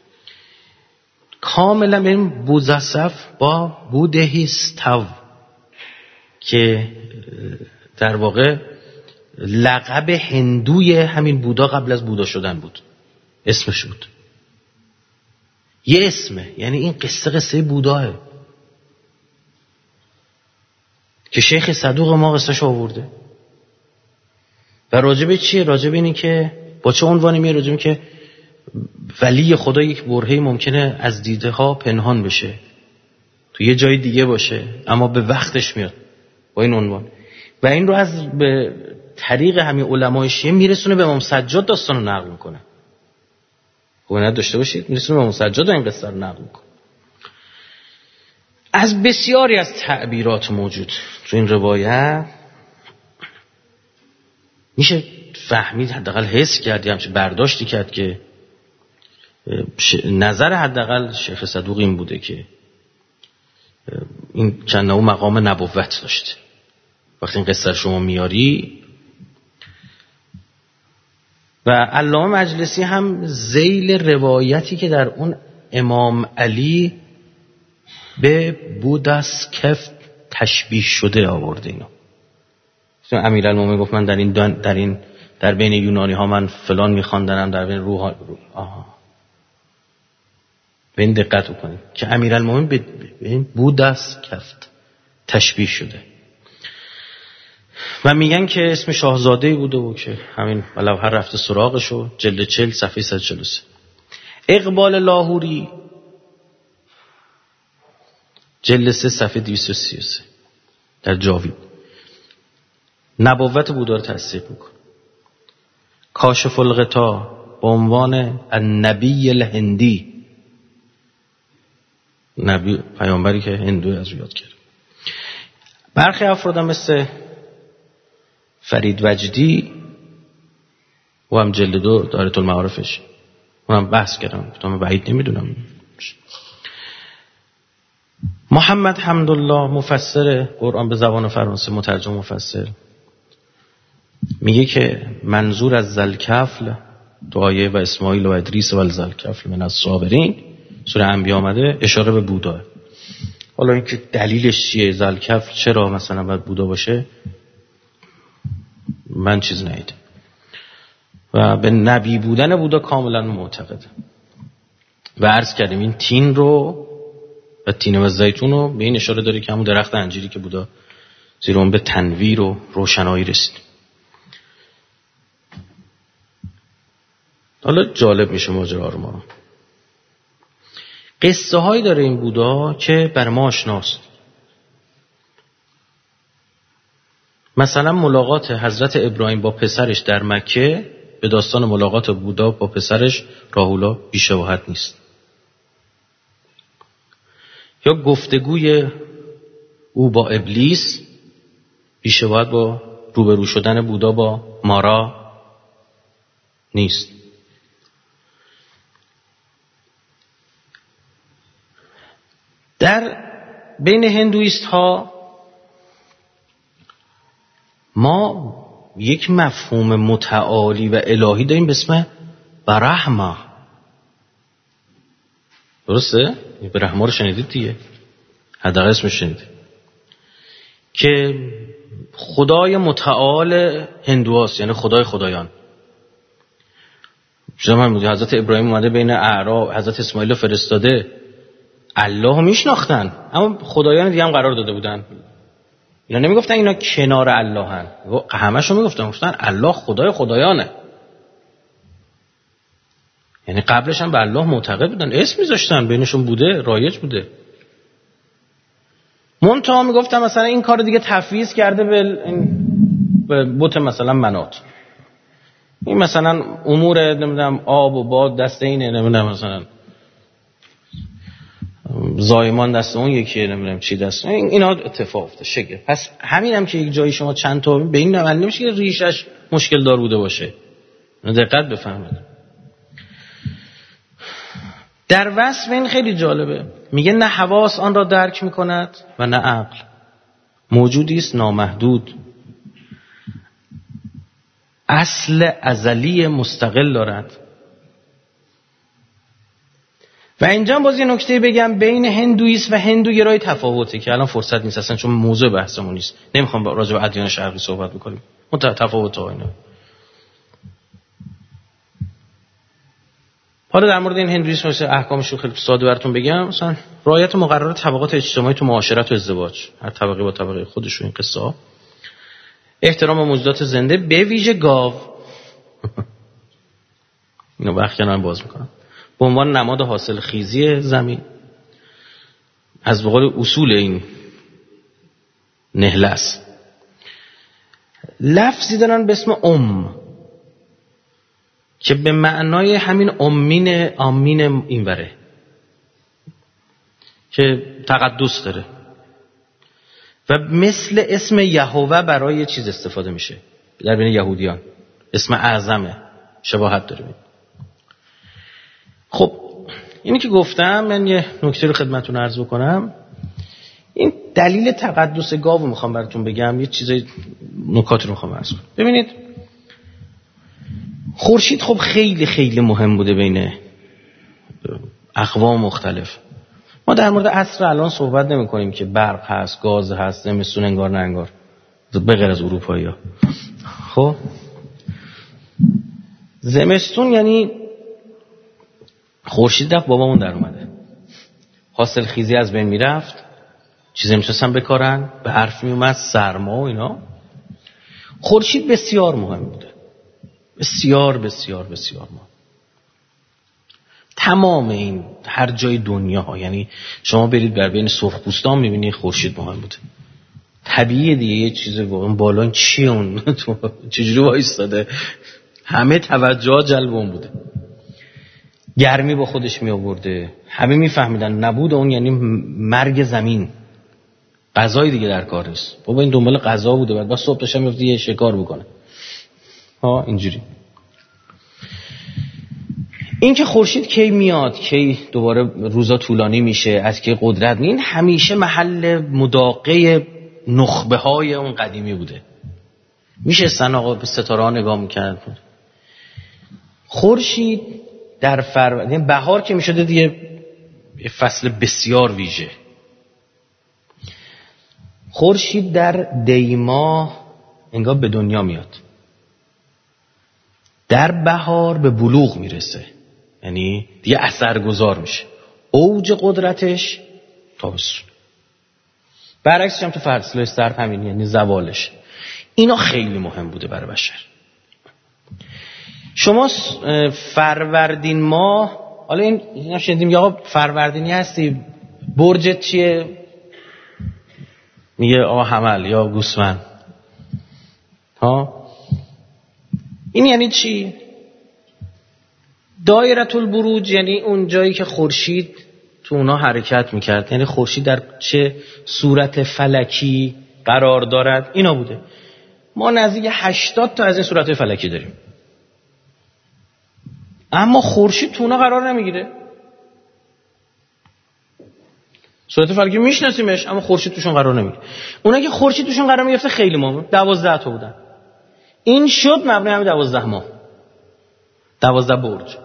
کاملا ببین بوداصف با بودهیستو که در واقع لقب هندوی همین بودا قبل از بودا شدن بود، اسمش بود. یه اسمه، یعنی این قصه قصه بوداه که شیخ صدوق ما قصهش آورده. و راجبه چیه؟ راجبه اینه که با چه عنوانی میاد؟ راجبه که ولی خدا یک برهه‌ای ممکنه از دیده ها پنهان بشه، تو یه جای دیگه باشه، اما به وقتش میاد با این عنوان. و این رو از به طریق همین علمای شیعه میرسونه به امام سجاد داستان رو نقل میکنه. گونه داشته باشید، میرسونه به امام سجاد این قصه رو نقل میکنه. از بسیاری از تعبیرات موجود تو این روایت میشه فهمید، حداقل حس کرد، همچه برداشتی کرد که نظر حداقل شیخ صدوق این بوده که این چند نوع مقام نبوت داشته. وقتی این قصه شما میاری و علامه مجلسی هم ذیل روایتی که در اون امام علی به بودس کف تشبیه شده آورده اینو. امیرالمومنین گفت من در این در این در بین یونانی ها من فلان میخواندنم، در بین روح آها به این دقت کنید که امیرالمومنین به این بودس کفت تشبیه شده. و میگن که اسم شاهزاده‌ای بوده و که همین ولو هر رفته سراغشو. جلد چهل صفحه صد و چهل و سه. اقبال لاهوری جلد سه صفحه دویست و سی و سه در جاوید نبوت بودا رو تصدیق میکنه. کاشف الغطا با عنوان النبی الهندی، نبی پیامبری که هندو از یاد کرد. برخی افراد مثل فرید وجدی و هم جلد دو دایره المعارفش اونم بحث کردم، گفتم بعید نمیدونم. محمد حمدالله مفسر قرآن به زبان فرانسه، مترجم مفسر، میگه که منظور از ذوالکفل تو آیه و اسماعیل و ادریس و ذوالکفل من الصابرین سوره انبیاء آمده، اشاره به بودا. حالا اینکه دلیلش چیه، ذوالکفل چرا مثلا باید بودا باشه، من چیز ندیدم. و به نبی بودن بودا کاملا معتقد. و عرض کردیم این تین رو و تین و زیتون رو به این اشاره داره که همون درخت انجیری که بودا زیر اون به تنویر و روشنایی رسید. حالا جالب میشه ماجرا رو. ما قصه هایی داره این بودا که بر ما آشناست. مثلا ملاقات حضرت ابراهیم با پسرش در مکه به داستان ملاقات بودا با پسرش راهولا بی‌شباهت نیست. یا گفتگوی او با ابلیس بی‌شباهت با روبرو شدن بودا با مارا نیست. در بین هندویست ها ما یک مفهوم متعالی و الهی داریم به اسم برهما. درسته؟ برهما رو شنیدید دیگه، حداقل اسمش شنیدید، که خدای متعال هندوهاست، یعنی خدای خدایان. زمان بود حضرت ابراهیم اومده بین اعراب، حضرت اسماعیل فرستاده، الله میشناختن اما خدایان دیگه هم قرار داده بودن. اینا نمیگفتن اینا کنار الله هن، همشو میگفتن گفتن الله خدای خدایانه. یعنی قبلش هم به الله معتقد بودن، اسم میذاشتن، بینشون بوده، رایج بوده. منتها میگفتن مثلا این کار دیگه تفویض کرده به به بت مثلا منات، این مثلا امور نمیدونم آب و باد دست اینه، نمیدونم مثلا زایمان دست اون یکیه، نمیدونم چی دست اون، اینا اتفاق افتاد شگه. پس همین هم که یک جایی شما چند تا به این نمال نمیشه که ریشش مشکل دار بوده باشه. دقت بفهمید. در وصف این خیلی جالبه، میگه نه حواس آن را درک میکند و نه عقل، موجودی است نامحدود، اصل ازلی مستقل دارد. و اینجا باز یه نکته بگم، بین هندویسم و هندوگرایی تفاوته که الان فرصت نیست اصلا چون موضوع بحثمون نیست، نمیخوام راجع به ادیان شرقی صحبت بکنیم، تفاوت‌ها اینا. حالا در مورد این هندویسم مثلا احکامش رو خیلی ساده براتون بگم. مثلا رعایت مقررات طبقات اجتماعی تو معاشرت و ازدواج، هر طبقه با طبقه خودش و این قصه ها. احترام موجودات زنده به ویژه گاو. اینو وقت کنار باز میکنم. به عنوان نماد حاصل خیزی زمین. از بقول اصول این نهله است. لفظی دارن به اسم ام که به معنای همین امین آمین اینوره که تقدس داره و مثل اسم یهوه برای چیز استفاده میشه در بین یهودیان. اسم اعظمه، شباهت داره. خب اینی که گفتم، من یه نکته رو خدمتتون عرض بکنم. این دلیل تقدس گاو رو میخوام براتون بگم، یه چیزای نکاتی رو میخوام عرض کنم. ببینید خورشید خب خیلی خیلی مهم بوده بین اقوام مختلف. ما در مورد عصر الان صحبت نمی کنیم که برق هست، گاز هست، زمستون انگار نه انگار، به غیر از اروپایی‌ها. خب زمستون یعنی خورشید رفت بابامون در اومده، حاصل خیزی از بین میرفت، چیزی میتونستن بکارن، به حرف میومد، سرما و اینا. خورشید بسیار مهم بوده، بسیار بسیار بسیار مهم. تمام این هر جای دنیا ها، یعنی شما برید بر بین سرخپوستان میبینید خورشید مهم بوده. طبیعیه دیگه، یه چیز واقعا بالا چیه اون چجوری وایستاده، همه توجه جلب اون بوده. گرمی با خودش می آورده، همه میفهمیدن نبود اون یعنی مرگ زمین. غذای دیگه در کار نیست، بابا این دنبال غذا بوده، بعد با صبح بشه میفته یه شکار بکنه. ها اینجوری. این که خورشید کی میاد، کی دوباره روزا طولانی میشه، از کی قدرت می، این همیشه محل مداقه نخبه های اون قدیمی بوده. میشه سن آقا به ستاره ها نگاه میکرد. خورشید در فروردین، بهار که میشده دیگه فصل بسیار ویژه، خورشید در دیما انگار به دنیا میاد، در بهار به بلوغ میرسه، یعنی دیگه اثرگذار میشه، اوج قدرتش تابستون. برعکسش هم تو فصل سرد همین، یعنی زوالش. اینا خیلی مهم بوده برای بشر. شما فروردین ماه، حالا این اینا شنیدیم یا آقا فروردینی هستی، برجت چیه؟ میگه آقا حمل یا گوسفند. ها این یعنی چی؟ دایره البروج یعنی اون جایی که خورشید تو اونا حرکت میکرد، یعنی خورشید در چه صورت فلکی قرار دارد، اینا بوده. ما نزدیک هشتاد تا از این صورت‌های فلکی داریم، اما خورشید تو اونا قرار نمیگیره. صورت فلکی میشناسیمش، اما خورشید توشون قرار نمیگیره. اونا که خورشید توشون قرار میگرفته خیلی مهمه، دوازده تا بودن. این شد مبنی همین دوازده ماه، دوازده برج.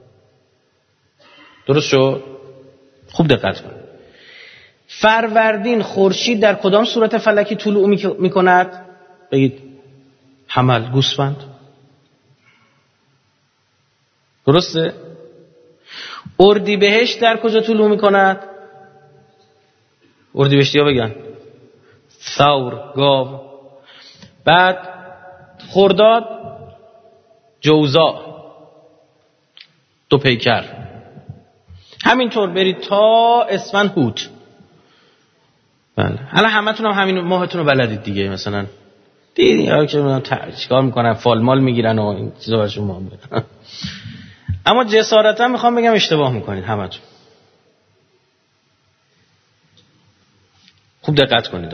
درست شد؟ خوب دقت کن. فروردین خورشید در کدام صورت فلکی طلوع میکند؟ بگید حمل، گوسفند. درسته؟ اردیبهشت در کجا طلوع میکند؟ اردیبهشتی ها بگن ثور، گاو. بعد خرداد جوزا، دو پیکر. همینطور برید تا اسفند هوت. بله الان همتون هم همین ماهتون رو بلدید دیگه. مثلا دیدی یا که من چیکار میکنن، فال مال میگیرن و این چیزا براشون مهمه. اما جسارتا میخوام بگم اشتباه میکنید همتون. خوب دقت کنید.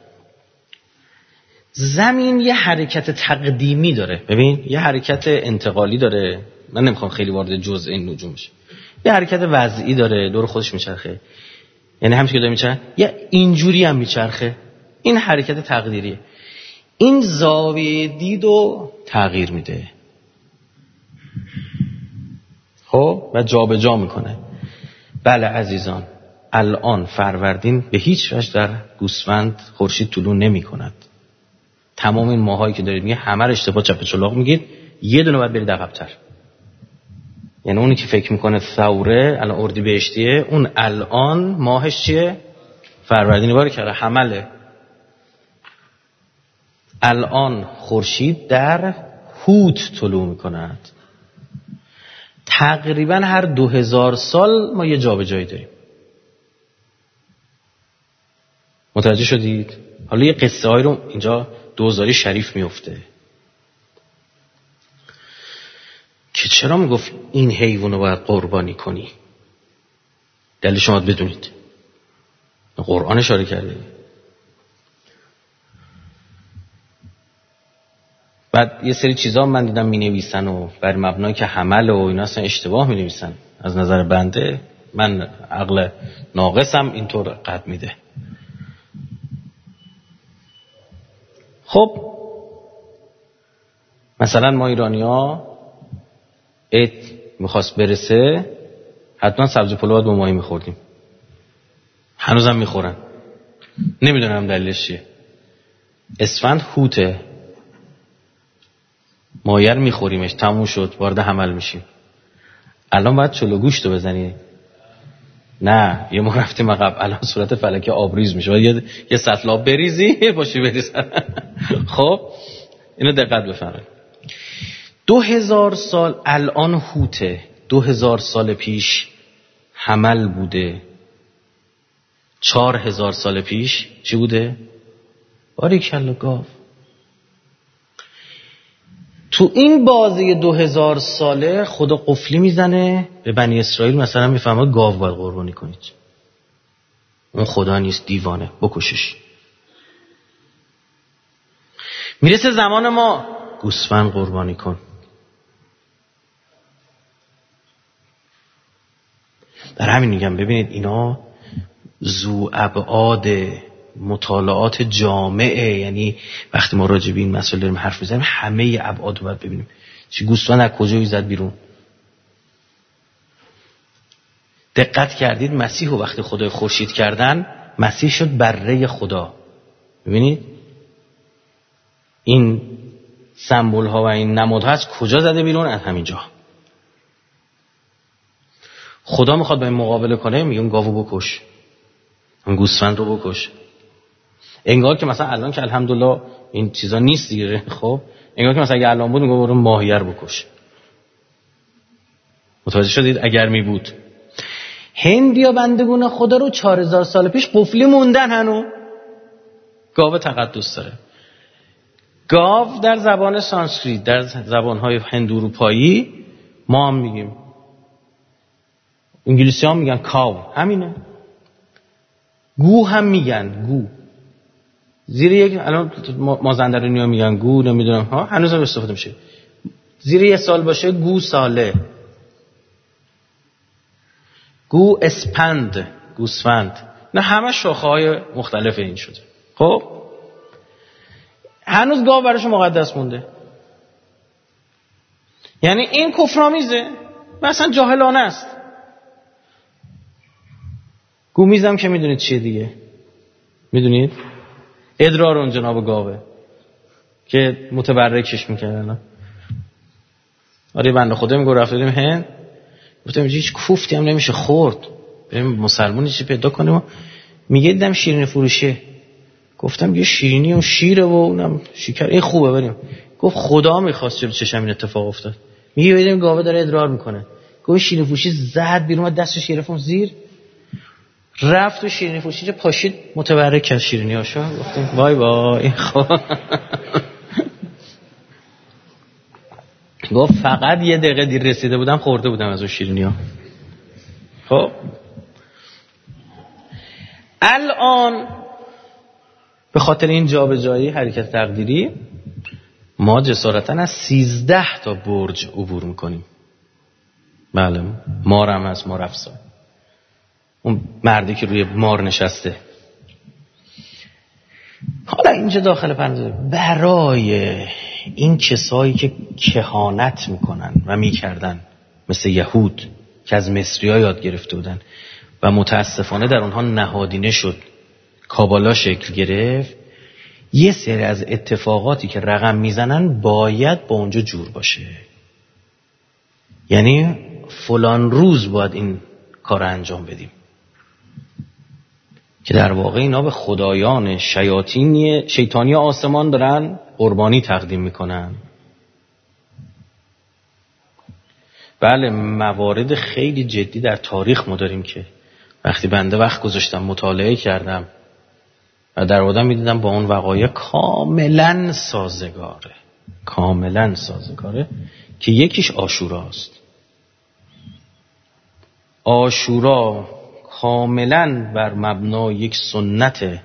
زمین یه حرکت تقدیمی داره. ببین یه حرکت انتقالی داره، من نمیخوام خیلی وارد جزء این نجوم بشم. یه حرکت وضعی داره، دور خودش میچرخه، یعنی همین که داره میچرخه، یا اینجوری هم میچرخه. این حرکت تقدیریه. این زاویه دیدو تغییر میده، خب و جابجا جا میکنه. بله عزیزان، الان فروردین به هیچ وجه در گوسفند خورشید طلوع نمیکند. تمام این ماهایی که دارید میگه همه رو اشتباه چپ چلاق میگید، یه دونه باید برید عقب‌تر. یعنی اونی که فکر میکنه ثوره الان اردیبهشتیه، اون الان ماهش چیه؟ فروردین. باره کرده حمله. الان خورشید در هوت طلوع میکند. تقریبا هر دو هزار سال ما یه جا به جایی داریم. متوجه شدید؟ حالا یه قصه های رو اینجا دوزاری شریف میفته که چرا میگفت این حیوان رو باید قربانی کنی. دلیل شما بدونید، قرآن اشاره کرده. بعد یه سری چیزا من دیدم می نویسن و بر مبنای که حمل و اینا اصلا اشتباه می نویسن. از نظر بنده، من عقل ناقصم اینطور قد میده. خب مثلا ما ایرانی ها عید میخواست برسه حتما سبزی پلو با ماهی میخوردیم. هنوزم میخورن. نمیدونم دلیلش چیه. اسفند هوته، ماهی رو میخوریمش، تموم شد، وارد حمل میشیم. الان باید چلو گوشتو بزنی. نه یه ما رفتیم عقب، الان صورت فلکه آبریز میشه، یه یه سطل آب بریزی باشی بریزن. خب اینو دقت بفرمایید. دو هزار سال الان هوته، دو هزار سال پیش حمل بوده، چهار هزار سال پیش چی بوده؟ باریکلا گاو. تو این بازی دو هزار ساله خدا قفلی میزنه به بنی اسرائیل، مثلا میفهمه گاو باید قربانی کنید. اون خدا نیست، دیوانه، بکشش. میرسه زمان ما گوسفند قربانی کن. در همین میگم ببینید اینا ذو ابعاد مطالعات جامعه، یعنی وقتی ما راجع به این مسائل داریم حرف میزنیم همه ابعاد رو باید ببینیم. چه گوسفند از کجایی زد بیرون؟ دقت کردید مسیح رو وقتی خدای خورشید کردن، مسیح شد بره خدا. ببینید این سمبل ها و این نمادها از کجا زده بیرون؟ از همینجا. خدا میخواد با این مقابله کنه، میگه اون گاوو بکش، اون گوسفند رو بکش. انگار که مثلا الان که الحمدلله این چیزا نیست دیگه، خب انگار که مثلا اگه الان بود میگه برو ماهی رو بکش. متوجه شدید؟ اگر می بود. هندیا بندگون خدا رو چهار هزار سال پیش قفلی موندن هنو. گاو تقدس داره. گاو در زبان سانسکریت، در زبان‌های هندواروپایی ما هم میگیم، انگلیسی ها میگن کاو، همینه. گو هم میگن، گو. زیر یک الان مازندرانی ها میگن گو، نمیدونم ها، هنوز هم استفاده میشه. زیر یه سال باشه گو ساله، گو اسپند، گوسفند. نه همه شاخه های مختلف این شده. خب هنوز گاو براش مقدس مونده. یعنی این کفرآمیزه، مثلا جاهلانه است. گومیزم که میدونید چیه دیگه، میدونید ادرار اون جناب گاوه که متبرکش میکردن. آره بنده خدا میگه رفتیم هند، گفتم هیچ کوفتی هم نمیشه خورد، بریم مسلمانی چی پیدا کنیم. میگه دیدم شیرینی فروشه، گفتم یه شیرینی اون شیره و اونم شکر، این خوبه بریم. گفت خدا میخواست جلوی چشم این اتفاق افتاد. میگه ببینیم گاوه داره ادرار میکنه. گفت شیرینی فروشی زد بیرون، دستش گرفتم زیر، رفت و شیرینی فروشی پاشید متبرک از شیرینی هاشو. گفتیم وای وای. خب گفت فقط یه دقیقه دیر رسیده بودم خورده بودم از اون شیرینی ها. خب الان به خاطر این جابجایی حرکت تقدیری ما جسارتا از سیزده تا برج عبور میکنیم. بله مار هم هست، مار افسار، اون مردی که روی مار نشسته. حالا اینجا داخل پرانتز برای این کسایی که کهانت میکنن و میکردن مثل یهود که از مصری‌ها یاد گرفته بودن و متاسفانه در اونها نهادینه شد، کابالا شکل گرفت، یه سری از اتفاقاتی که رقم میزنن باید با اونجا جور باشه. یعنی فلان روز باید این کار انجام بدیم، که در واقع اینا به خدایان شیاطینی شیطانی آسمان دارن قربانی تقدیم میکنن. بله موارد خیلی جدی در تاریخ ما داریم که وقتی بنده وقت گذاشتم مطالعه کردم و در واقع میدیدم با اون وقایع کاملا سازگاره، کاملا سازگاره، که یکیش عاشوراست. عاشورا کاملا بر مبنای یک سنت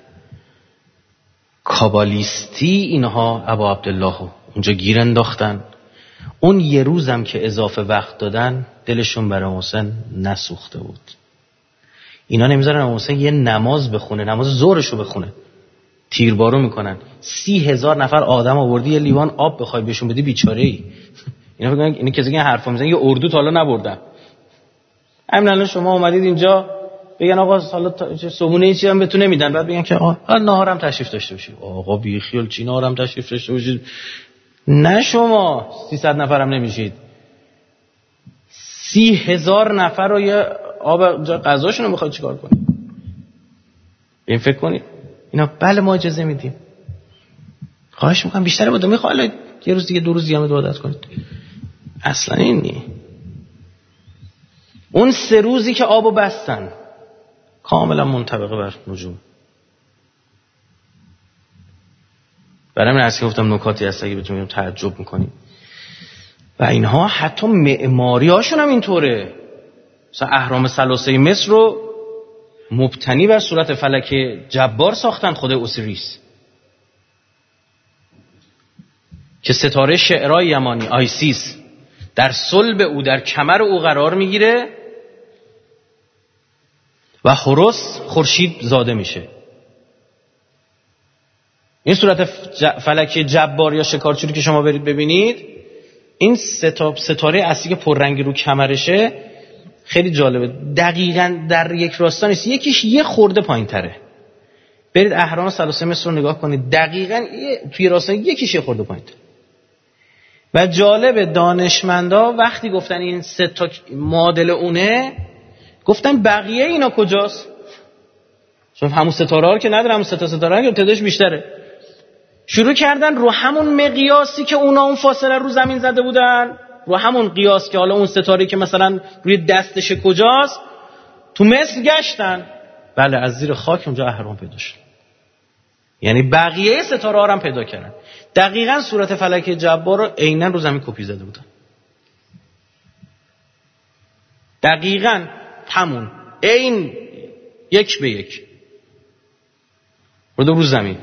کابالیستی اینها ابا عبدالله اونجا گیر انداختن. اون یه روزم که اضافه وقت دادن دلشون برای حسین نسوخته بود. اینا نمیذارن حسین یه نماز بخونه، نماز ظهرشو بخونه، تیربارو میکنن. سی هزار نفر آدم آوردی یه لیوان آب بخوای بهشون بدی بیچاره ای. اینا فکر کنن اینا کسی که حرفا میزنن یه اردو تا حالا نبردن. همین الان شما اومدید اینجا بگن آقا حالا صبحونه ای چی هم بهتون نمیدن، بعد بگن که آقا ناهارم تشریف داشته باشید. آقا بی خیال چی ناهارم تشریف داشته باشید؟ نه شما سیصد نفرم نمیشید، سی هزار نفر رو یه آب جا غذاشون رو بخواید چیکار کنید؟ این فکر کنید اینا بله ما اجازه میدیم، خواهش میکنم بیشتر بوده، میخواد یه روز دیگه دو روز دیگه هم عبادت کنید. اصلا این نی. اون سه روزی که آبو بستن کاملا منطبقه بر نجوم. برای من اصلا گفتم نکاتی هست اگه بتونیم تعجب میکنیم. و اینها حتی معماری هاشون هم اینطوره. مثلا اهرام ثلاثه مصر رو مبتنی بر صورت فلک جبار ساختن خود اوسیریس، که ستاره شعرای یمانی آیسیس در صلب او در کمر او قرار میگیره و هوروس خورشید زاده میشه. این صورت فلک جبار یا شکارچوری که شما برید ببینید، این ستاره اصلی که پررنگی رو کمرشه خیلی جالبه. دقیقاً در یک راستا نیست، یکیش یه خورده پایین تره. برید اهرام ثلاثه مصر رو نگاه کنید، دقیقاً توی راستا یکیش یه خورده پایین تره. و جالب دانشمندا وقتی گفتن این سه تا معادل اونه، گفتن بقیه اینا کجاست؟ چون همون ستاره ها رو که نداره، همون سه تا ستاره که تعدادش بیشتره. شروع کردن رو همون مقیاسی که اونا اون فاصله رو زمین زده بودن، رو همون قیاس که حالا اون ستاره که مثلا روی دستش کجاست، تو مصر گشتن. بله از زیر خاک اونجا اهرام پیدا شد. یعنی بقیه ستاره ها رو هم پیدا کردن. دقیقاً صورت فلک جبار رو عیناً رو زمین کپی زده بودن. دقیقاً همون عین یک به یک رو رو زمین.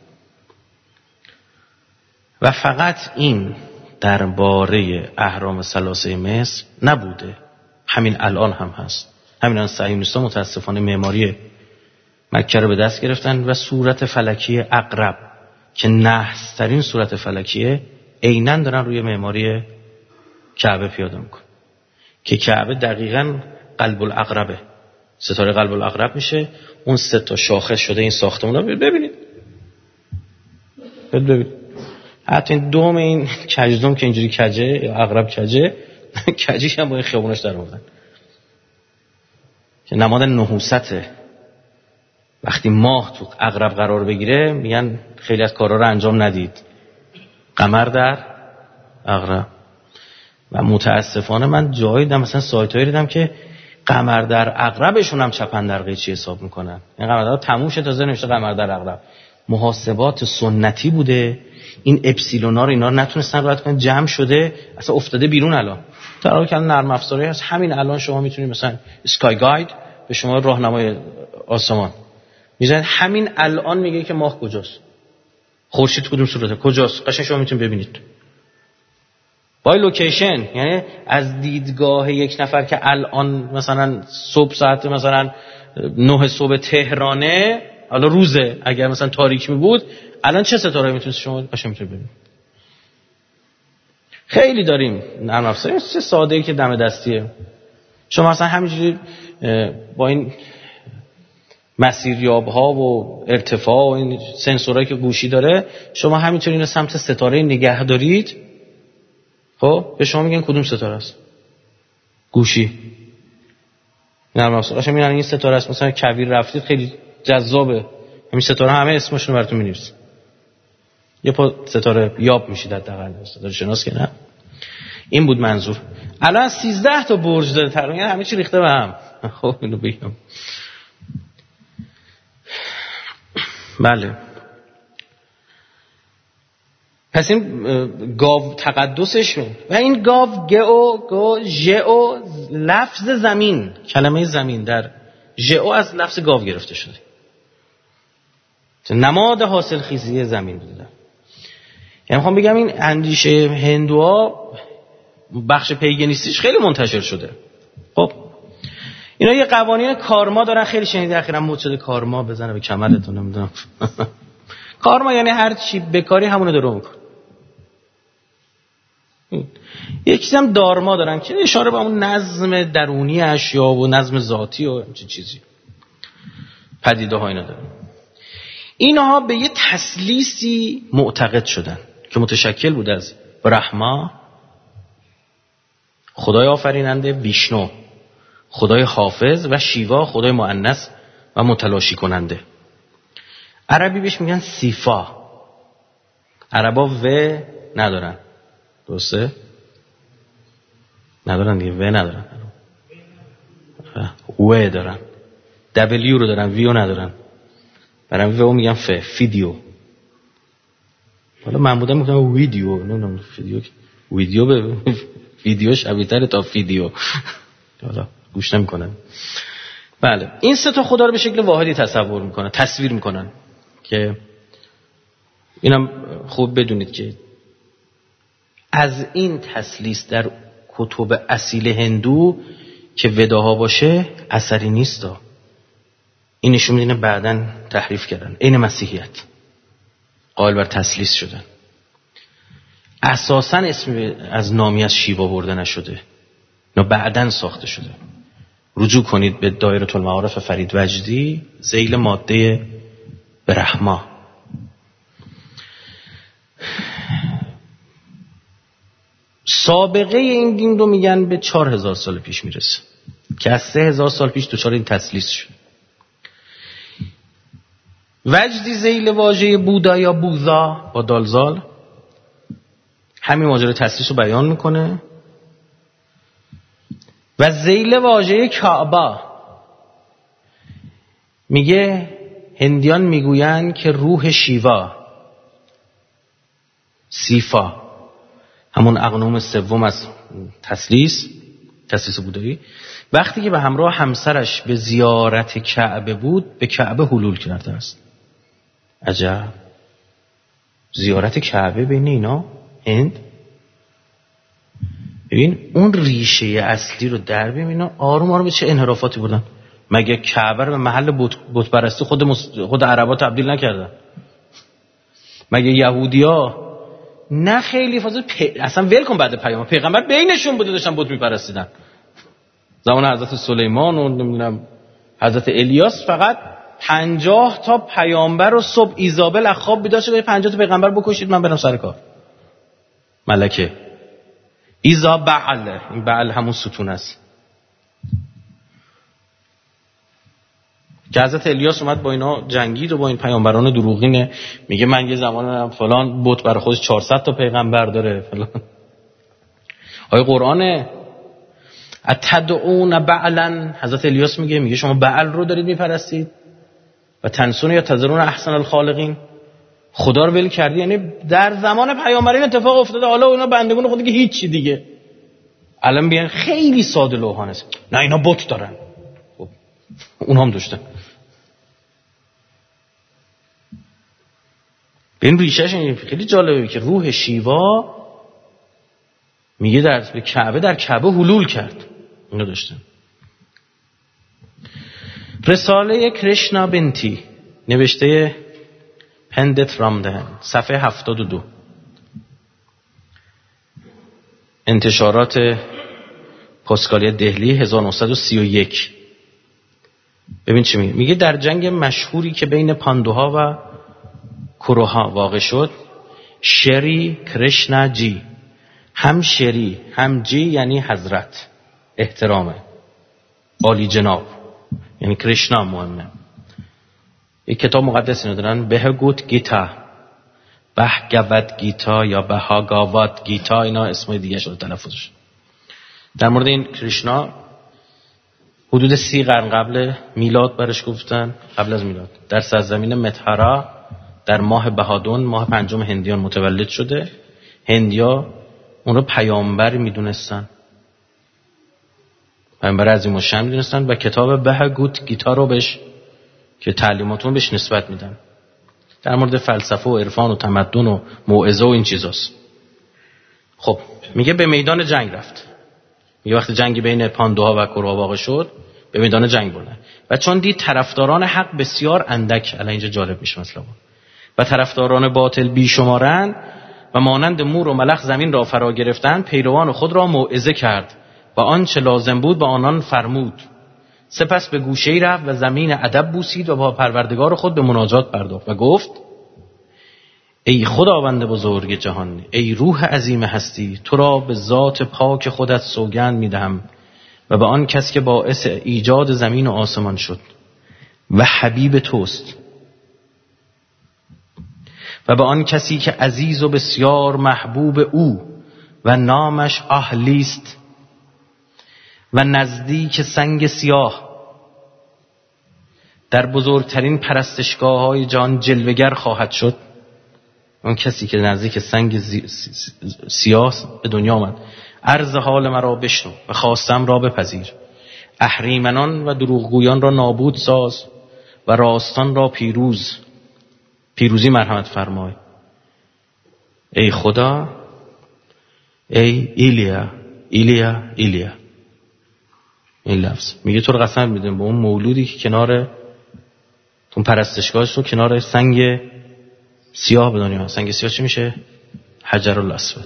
و فقط این درباره اهرام ثلاثه مصر نبوده، همین الان هم هست. همین الان صهیونیست‌ها متاسفانه معماری مکه رو به دست گرفتن و صورت فلکی عقرب که نحس‌ترین صورت فلکیه عیناً دارن روی معماری کعبه پیاده میکنن، که کعبه دقیقاً قلب العقربه، ستاره قلب العقرب میشه. اون سه تا شاخص شده این ساختمون رو ببینید، ببینید حتی این دوم این کجدوم که اینجوری کجه یا عقرب کجه، کجیش هم با این خیابوناش در آوردن که نماد نحوسته. وقتی ماه تو عقرب قرار بگیره میگن خیلی از کارا رو انجام ندید، قمر در عقرب. و متاسفانه من جایی دیدم مثلا سایتایی دیدم که قمر در عقربشون هم چپن در قیچی حساب میکنن. این قمر در تموم شد تازه نمیشه قمر در عقرب. محاسبات سنتی بوده، این اپسیلونا رو اینا رو نتونستن رد کنن، جمع شده اصلا افتاده بیرون. الان در حالی که نرم افزاری هست، همین الان شما میتونید مثلا اسکای گاید به شما راهنمای آسمان میزنید، همین الان میگه که ماه کجاست، خورشید کدوم صورته کجاست، قشنگ شما میتونید ببینید با لوکیشن. یعنی از دیدگاه یک نفر که الان مثلا صبح ساعت مثلا نه صبح تهرانه، حالا روزه، اگر مثلا تاریک می بود الان چه ستاره میتونید شما قشنگ میتونید ببینید. خیلی داریم نرم افزاری چه ساده ای که دم دستیه. شما مثلا همینجوری با این مسیریاب ها و ارتفاع و این سنسورایی که گوشی داره، شما همینطوری اینو سمت ستاره نگه دارید، خب به شما میگن کدوم ستاره است. گوشی نرم افزارش میگن این ستاره است، مثلا کویر رفتید خیلی جذابه، همین ستاره همه اسمشون رو براتون می‌نویسه. یه پا ستاره یاب میشید حداقل ستاره شناس که نه. این بود منظور. الان سیزده تا برج داره تقریبا، همه چی ریخته به هم. خب اینو بگم. بله. پس این گاو تقدسش و این گاو گئو گو ژئو لفظ زمین، کلمه زمین در ژئو از لفظ گاو گرفته شده. نماد حاصل خیزی زمین بوده. یعنی میخوام بگم این اندیشه هندوها بخش پیگنیستیش خیلی منتشر شده. خب اینا یه قوانین کارما دارن، خیلی شنیده اخیراً مد شده کارما، بزنه به کمرتون نمیدونم. کارما یعنی هر چی بکاری همونو درو میکن. یک چیزی هم دارما دارن که اشاره به اون نظم درونی اشیا و نظم ذاتی و همچین چیزی. پدیده ها اینا دارن. اینها به یه تثلیثی معتقد شدن که متشکل بود از برهما، خدای آفریننده، ویشنو خدای حافظ و شیوا خدای مؤنث و متلاشی کننده. عربی بهش میگن سیفا. عربا و ندارن، درسته؟ ندارن دیگه، و ندارن، و دارن، دبلیو رو دارن، ویو ندارن. برای ویو میگن ف فیدیو. حالا من بودم میگم ویدیو، نمیدونم ویدیو ویدیو به ویدیو شبیه‌تره تا ویدیو. حالا گوش نمی‌کنن. بله این سه تا خدا رو به شکل واحدی تصور میکنن، تصویر میکنن که اینم خوب بدونید که از این تثلیث در کتب اصیل هندو که وداها باشه اثری نیست. این نشون میدینه بعداً تحریف کردن. این مسیحیت قائل بر تثلیث شدن. اساساً اسم از نامی از شیوا برده نشده، نه بعداً ساخته شده. رجوع کنید به دایره المعارف فرید وجدی ذیل ماده برهما. سابقه این دین رو میگن به چهار هزار سال پیش میرسه که از سه هزار سال پیش دچار این تثلیث شد. وجدی ذیل واژه بودا یا بوذا با دالزال همین ماجرای تثلیث رو بیان میکنه و ذیل واژه کعبه میگه هندیان میگویند که روح شیوا سیفا همون اقنوم سوم از تثلیث تثلیث بودایی وقتی که به همراه همسرش به زیارت کعبه بود به کعبه حلول کرده است. عجب، زیارت کعبه بین اینا هند. ببین اون ریشه اصلی رو در ببین اینا آروم آروم به چه انحرافاتی بردن. مگه کعبه رو به محل بت پرستی خود مست... خود عربا تبدیل نکردن؟ مگه یهودیا نه خیلی فاضل پ... اصلا ول کن بعد پیام پیغمبر بینشون بوده داشتن بت میپرستیدن. زمان حضرت سلیمان و نمیدونم حضرت الیاس فقط پنجاه تا پیامبر و صبح ایزابل از خواب بیدار شد پنجاه تا پیغمبر بکشید من برم سر کار. ملکه ایزابل، این بعل همون ستون است که حضرت الیاس اومد با اینا جنگید و با این پیامبران دروغینه میگه من یه زمان فلان بت برای خودش چهارصد تا پیغمبر داره فلان. آیه قرآنه اتدعون بعلا، حضرت الیاس میگه میگه شما بعل رو دارید میپرستید و تنسون یا تذرون احسن الخالقین، خدا رو ول کردی. یعنی در زمان پیامبرین اتفاق افتاده، حالا اونا بندگان خود دیگه هیچی دیگه. الان بیان خیلی ساده لوحانه نه اینا بت دارن. خب اونها هم داشتن. ببین ریشهش خیلی جالبه که روح شیوا میگه در کعبه در کعبه حلول کرد. اینو داشتن. رساله کرشنا بنتی نوشته پندت رامدهن صفحه هفتاد و دو انتشارات پاسکالی دهلی هزار و نهصد و سی و یک. ببین چی میگه. میگه در جنگ مشهوری که بین پاندوها و کوروها واقع شد شری کرشنا جی، هم شری هم جی یعنی حضرت احترامه، عالی جناب، یعنی کرشنا مهمه. یک کتاب مقدس اینو دارن، بهگوت گیتا، بهگوت گیتا یا بهاگاوات گیتا، اینا اسمای دیگه شده تلفظش. در مورد این کرشنا حدود سی قرن قبل میلاد برش گفتن، قبل از میلاد، در سرزمین متحرا در ماه بهادون، ماه پنجم هندیان متولد شده. هندیا اون رو پیامبر میدونستن، پیامبر عظیم الشأن میدونستن و کتاب بهگوت گیتا رو بهش که تعلیماتون بهش نسبت میدن. در مورد فلسفه و عرفان و تمدن و موعظه و این چیزاست. خب میگه به میدان جنگ رفت. میگه وقتی جنگی بین پاندوها و کورها واقع شد به میدان جنگ بردن و چون دید طرفداران حق بسیار اندک، الان اینجا جالب میشه مثلا، و طرفداران باطل بیشمارند و مانند مور و ملخ زمین را فرا گرفتند، پیروان خود را موعظه کرد و آنچه لازم بود به آنان فرمود. سپس به گوشه‌ای رفت و زمین ادب بوسید و با پروردگار خود به مناجات پرداخت و گفت: ای خداوند بزرگ جهان، ای روح عظیم هستی، تو را به ذات پاک خودت سوگند میدهم و به آن کس که باعث ایجاد زمین و آسمان شد و حبیب توست و به آن کسی که عزیز و بسیار محبوب او و نامش اهلیست و نزدیک سنگ سیاه در بزرگترین پرستشگاه های جان جلوگر خواهد شد. اون کسی که نزدیک سنگ سیاه به دنیا آمد، عرض حال مرا بشنو و خواستم را بپذیر. اهریمنان و دروغگویان را نابود ساز و راستان را پیروز پیروزی مرحمت فرمای. ای خدا، ای ایلیا ایلیا ایلیا. این لفظ میگه تو رو قسم میدم به اون مولودی که کنار اون پرستشگاهش رو کنار سنگ سیاه به دنیا. سنگ سیاه چی میشه؟ حجرالاسود.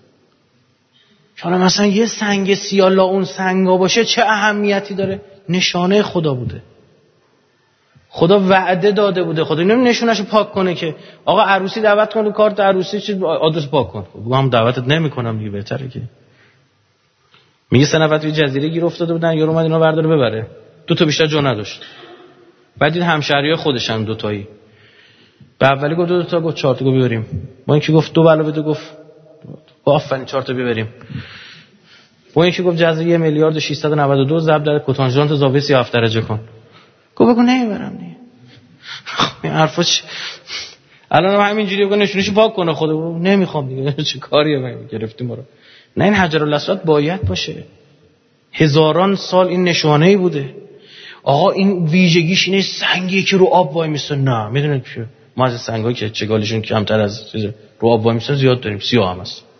چون مثلا یه سنگ سیاه لا اون سنگا باشه چه اهمیتی داره؟ نشانه خدا بوده، خدا وعده داده بوده، خدا اینو نشونهشو پاک کنه که آقا عروسی دعوت کن، کارت عروسی چیز آدرس پاک کن. بگم هم دعوتت نمیکنم دیگه، بهتره که. میگه سه نفر توی جزیره گیر افتاده بودن، یارو اومد اینا برداره ببره، دو تا بیشتر جا نداشت. بعد دید همشهریای خودش هم دو تایی، به اولی گفت دو تا، گفت چهار تا، گفت ببریم. با اینکه گفت دو علاوه دو، گفت آفرین چهار تا ببریم. با اینکه گفت جزیره یک میلیارد و ششصد و نود و دو ضرب در کوتانژانت زاویه سی و هفت درجه کن. گفت بگو نمیبرم دیگه. این حرفا چی؟ الان هم همینجوری بگو نشونش پاک کنه خدا، نمیخوام دیگه، چه کاریه من گرفتیم ما رو. نه، این حجرالاسود باید باشه. هزاران سال این نشانه‌ای بوده. آقا این ویژگیش اینه سنگی که رو آب وای میسته. نه، میدونید چیه؟ ما از سنگایی که چگالشون کمتر از رو آب وای میسته زیاد داریم، سیاه هم هست.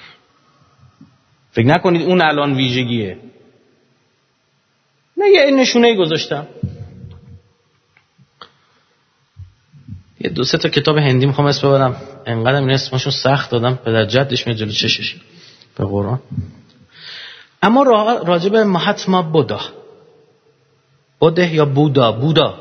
فکر نکنید اون الان ویژگیه. نه، یه نشونه‌ای گذاشتم. یه دو سه تا کتاب هندی میخوام اسم ببرم، انقدر این اسمشون سخت دادم پدر جدش میاد جلو چشش به قرآن. اما راجع به مهاتما بودا، بوده یا بودا، بودا،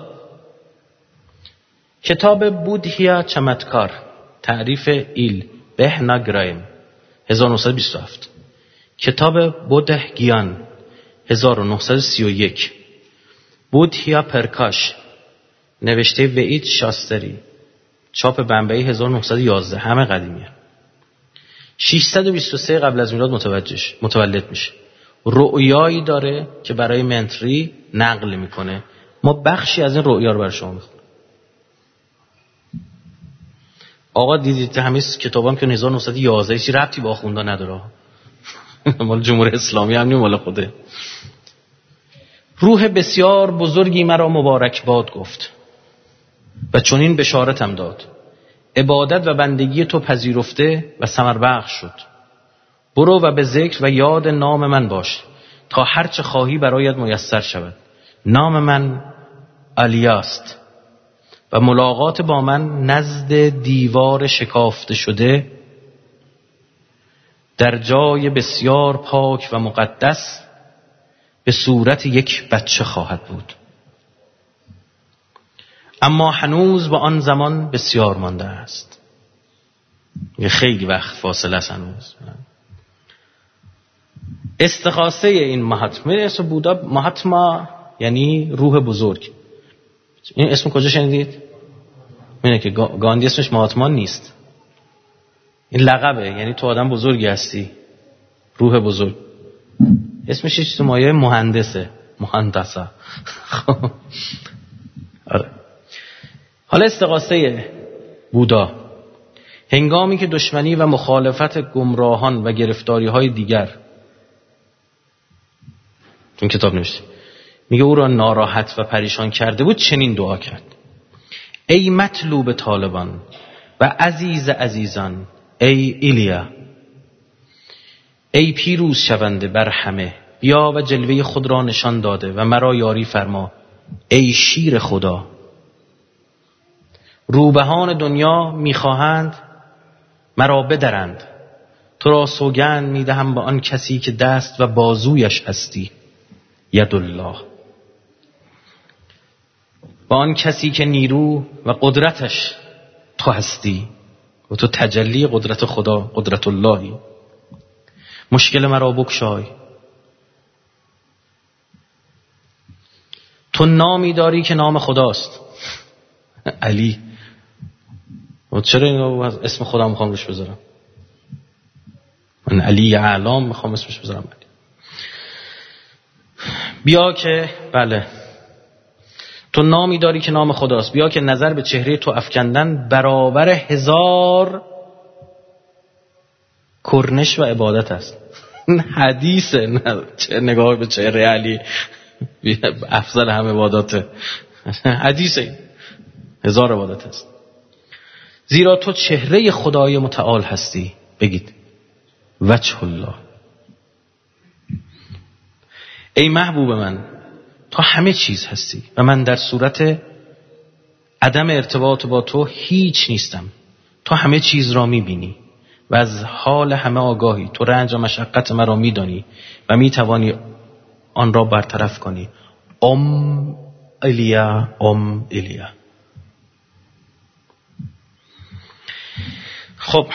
کتاب بودهیا چمتکار، تعریف ایل بهناگرایم هزار و نهصد و بیست و هفت، کتاب بوده گیان هزار و نهصد و سی و یک، بودهیا پرکاش نوشته وئید شاستری، چاپ بمبئی هزار و نهصد و یازده، همه قدیمیه. ششصد و بیست و سه قبل از میلاد متوجهش متولد میشه. رؤیایی داره که برای منتری نقل میکنه. ما بخشی از این رؤیا رو برای شما میخونم. آقا دیدید همه کتابام که هزار و نهصد و یازده چی ربطی با آخوندا نداره. مال جمهوری اسلامی هم نیم، مال خوده. روح بسیار بزرگی مرا مبارک باد گفت و چنین بشارتم داد: عبادت و بندگی تو پذیرفته و ثمر بخش شد. برو و به ذکر و یاد نام من باش تا هرچه خواهی برایت میسر شود. نام من الیاست و ملاقات با من نزد دیوار شکافته شده در جای بسیار پاک و مقدس به صورت یک بچه خواهد بود. اما هنوز به آن زمان بسیار مانده است. یه خیلی وقت فاصله است هنوز. استخاصه این مهاتما، اسم بودا مهاتما یعنی روح بزرگ. این اسم کجا شنیدید؟ اینه که گاندی اسمش مهاتما نیست، این لقبه، یعنی تو آدم بزرگی هستی، روح بزرگ. اسمش چیز مایه مهندسه، مهندسه. آره. حالا استغاثه بودا هنگامی که دشمنی و مخالفت گمراهان و گرفتاری های دیگر، این کتاب نوشته، میگه او را ناراحت و پریشان کرده بود، چنین دعا کرد: ای مطلوب طالبان و عزیز عزیزان، ای ایلیا، ای پیروز شونده بر همه، بیا و جلوه خود را نشان داده و مرا یاری فرما. ای شیر خدا، روبهان دنیا میخواهند مرا بدرند، تو را سوگند میدهم به آن کسی که دست و بازویش هستی، یدالله، با آن کسی که نیرو و قدرتش تو هستی و تو تجلی قدرت خدا، قدرت اللهی. مشکل مرا بکشای، تو نامی داری که نام خداست، علی. و چرا اینو از اسم خدا میخوام روش بذارم؟ من علی اعلام میخوام اسمش بذارم علی. بیا که بله، تو نامی داری که نام خداست، بیا که نظر به چهره تو افکندن برابر هزار کرنش و عبادت است. حدیثه، نه چه نگاه به چهره علی افضل هم عبادته، حدیثه، هزار عبادت است. زیرا تو چهره خدای متعال هستی. بگید وجه الله. ای محبوب من، تو همه چیز هستی و من در صورت عدم ارتباط با تو هیچ نیستم. تو همه چیز را میبینی و از حال همه آگاهی. تو رنج و مشقت مرا میدانی و میتوانی آن را برطرف کنی. ام ایلیا، ام ایلیا. خب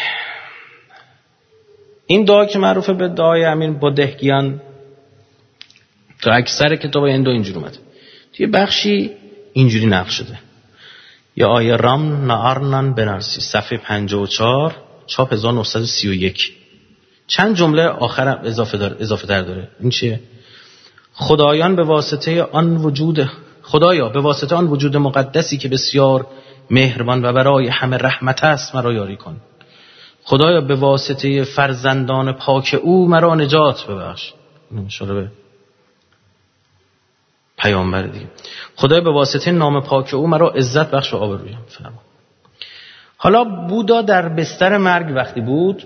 این دعا که معروفه به دعای امین بودهگیان، تو اکثر کتاب این دو اینجوری اومده، توی بخشی اینجوری نقل شده. یا آیه رام نارنان بنارسی، صفحه پنجاه و چهار، چاپ هزار و نهصد و سی و یک. چند جمله آخر اضافه داره، اضافه تر داره. این چیه؟ خدایان به واسطه آن وجود خدایا به واسطه آن وجود مقدسی که بسیار مهربان و برای همه رحمت است مرا یاری کن. خدایا به واسطه فرزندان پاک او مرا نجات ببخش. انشاءالله به پیامبر دیگه. خدایا به واسطه نام پاک او مرا عزت بخش و آبرویم فرما. حالا بودا در بستر مرگ وقتی بود،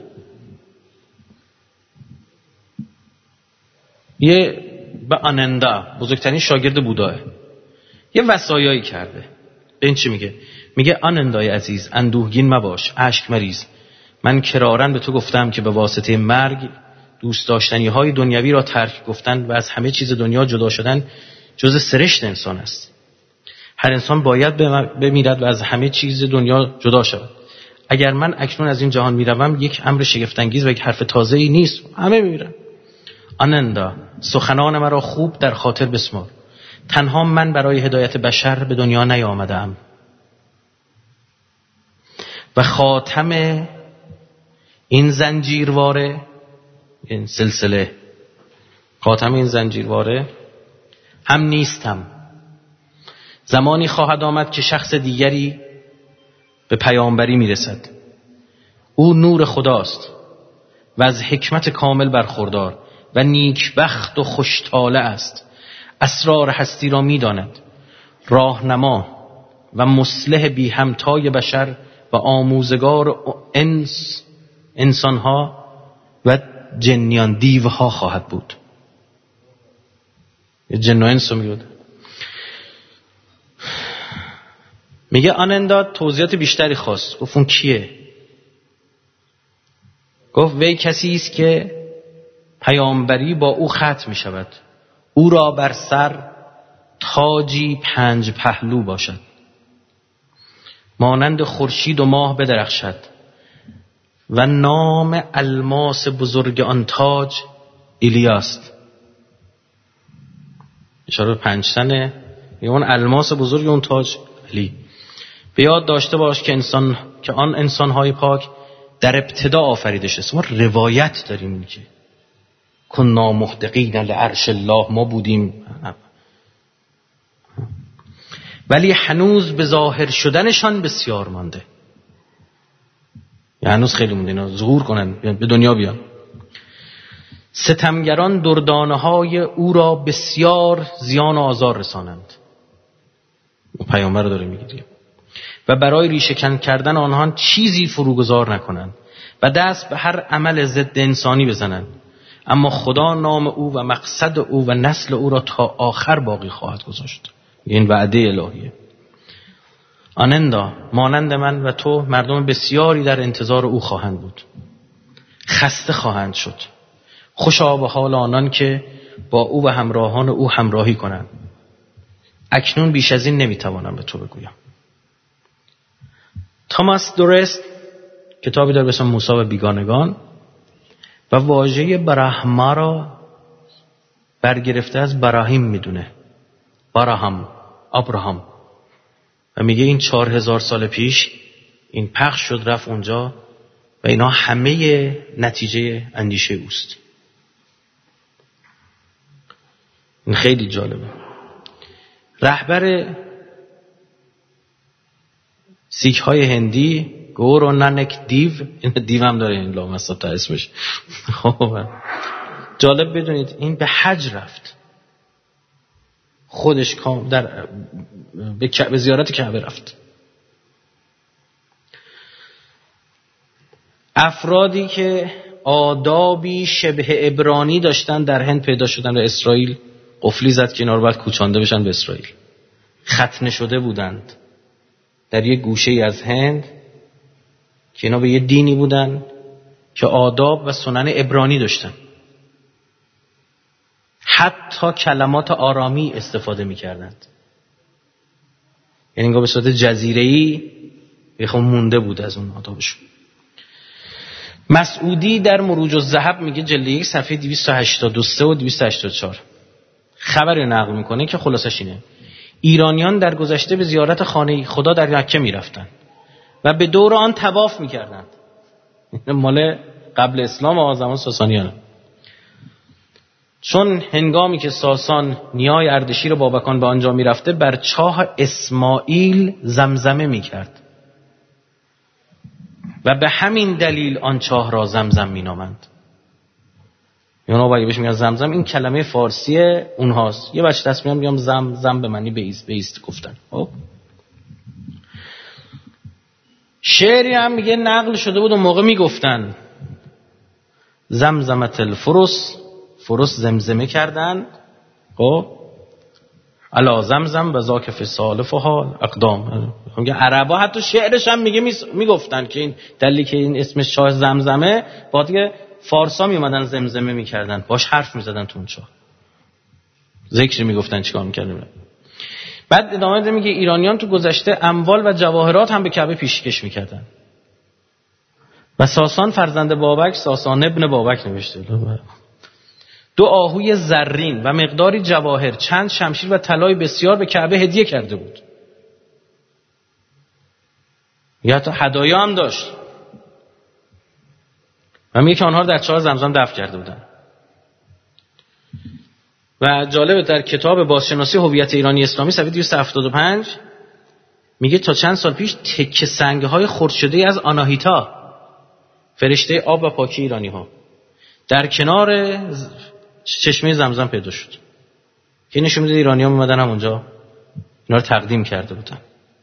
یه به آنندا، بزرگترین شاگرد بوداه، یه وصایایی کرده. این چی میگه؟ میگه آنندای عزیز، اندوهگین مباش، اشک مریز. من کرارن به تو گفتم که به واسطه مرگ دوست داشتنی های دنیوی را ترک گفتن و از همه چیز دنیا جدا شدن جز سرشت انسان است. هر انسان باید بمیرد و از همه چیز دنیا جدا شود. اگر من اکنون از این جهان میروم، یک امر شگفت‌انگیز و یک حرف تازه‌ای نیست، همه میمیرن. آنندا، سخنان مرا خوب در خاطر بسمار. تنها من برای هدایت بشر به دنیا نیامدم و خاتم این زنجیرواره، این سلسله، خاتم این زنجیرواره هم نیستم. زمانی خواهد آمد که شخص دیگری به پیامبری میرسد. او نور خداست و از حکمت کامل برخوردار و نیکبخت و خوشطالع است. اسرار هستی را میداند، راهنما و مصلح بی همتای بشر و آموزگار انس انسانها و جنیان دیوها خواهد بود. جن و انس رو میگه. میگه آنندا توضیحات بیشتری خواست. گفت اون کیه؟ گفت وی کسی است که پیامبری با او ختم می شود. او را بر سر تاجی پنج پهلو باشد، مانند خورشید و ماه بدرخشد و نام الماس بزرگ آن تاج ایلیاست. اشاره به پنج تنه، اون الماس بزرگ، اون تاج علی. به یاد داشته باش که انسان که آن انسان‌های پاک در ابتدا آفریده شد. ما روایت داریم این که کنا محدقین لعرش الله، ما بودیم، ولی هنوز به ظاهر شدنشان بسیار مانده. یعنی هنوز خیلی مونده اینا ظهور کنن، به دنیا بیان. ستمگران دردانه های او را بسیار زیان و آزار رسانند. پیامبر داره میگه. و برای ریشه‌کن کردن آنها چیزی فروگذار نکنند و دست به هر عمل ضد انسانی بزنند، اما خدا نام او و مقصد او و نسل او را تا آخر باقی خواهد گذاشت. این وعده الهیه. آنندا مانند من و تو مردم بسیاری در انتظار او خواهند بود، خسته خواهند شد. خوشا به حال آنان که با او و همراهان او همراهی کنند. اکنون بیش از این نمیتوانم به تو بگویم. توماس دورست کتابی داره به اسم موسی و بیگانگان و واژه برهما را برگرفته از براهیم میدونه. براهم، ابراهام. و میگه این چهار هزار سال پیش این پخش شد رفت اونجا و اینا همه نتیجه اندیشه اوست. این خیلی جالبه. رهبر سیک های هندی گورو نانک دیو، این دیو هم داره این لامصب تا اسمش. خب جالب بدونید این به حج رفت، خودش کام در به زیارت کعبه رفت. افرادی که آدابی شبه عبرانی داشتن در هند پیدا شدن و اسرائیل قفلی زد که اینا رو باید کوچانده بشن به اسرائیل. ختنه شده بودند در یک گوشه ای از هند که اینا به یه دینی بودن که آداب و سنن عبرانی داشتن. حتی کلمات آرامی استفاده می‌کردند. یعنی انگار به صورت جزیره‌ای بخوام مونده بود از اون آدابشون. مسعودی در مروج الذهب میگه جلد یک صفحه دویست و هشتاد و سه و دویست و هشتاد و چهار خبری نقل میکنه که خلاصش اینه: ایرانیان در گذشته به زیارت خانه خدا در مکه میرفتن و به دور آن طواف میکردند. مال قبل اسلام و زمان ساسانیان. چون هنگامی که ساسان نیای اردشیر بابکان به آنجا میرفته بر چاه اسماعیل زمزمه میکرد و به همین دلیل آن چاه را زمزم مینامند. یعنی باید بهش میگن زمزم. این کلمه فارسی اونهاست. یه بچه دست میان میگم زم زم به معنی بیست بیست گفتن. خب شعری هم میگه نقل شده بود اون موقع میگفتن زمزمت الفرس، فرس زمزمه کردن. خب الا زمزم و ذاک فی سالف و حال اقدام. میگه عربا حتی شعرش هم میگه میگفتن که این دلیلی که این اسمش چاه زمزمه با دیگه فارسا میومدن زمزمه میکردن، باش حرف میزدن تو اون چاه، ذکر میگفتن، چیکار میکردن. بعد ادامه میده میگه ایرانیان تو گذشته اموال و جواهرات هم به کعبه پیشکش میکردن و ساسان فرزند بابک، ساسان ابن بابک نوشته، دو آهوی زرین و مقداری جواهر، چند شمشیر و طلای بسیار به کعبه هدیه کرده بود. یا تا هدایا هم داشت و میگه که آنها در چاه زمزم دفن کرده بودن. و جالبه در کتاب بازشناسی هویت ایرانی اسلامی صفحه دویست و هفتاد و پنج میگه تا چند سال پیش تکه سنگ‌های خرد شده از آناهیتا، فرشته آب و پاکی ایرانی ها، در کنار چشمه زمزم پیدا شد که نشون میده ایرانی ها میمدن هم اونجا اینا رو تقدیم کرده بودن.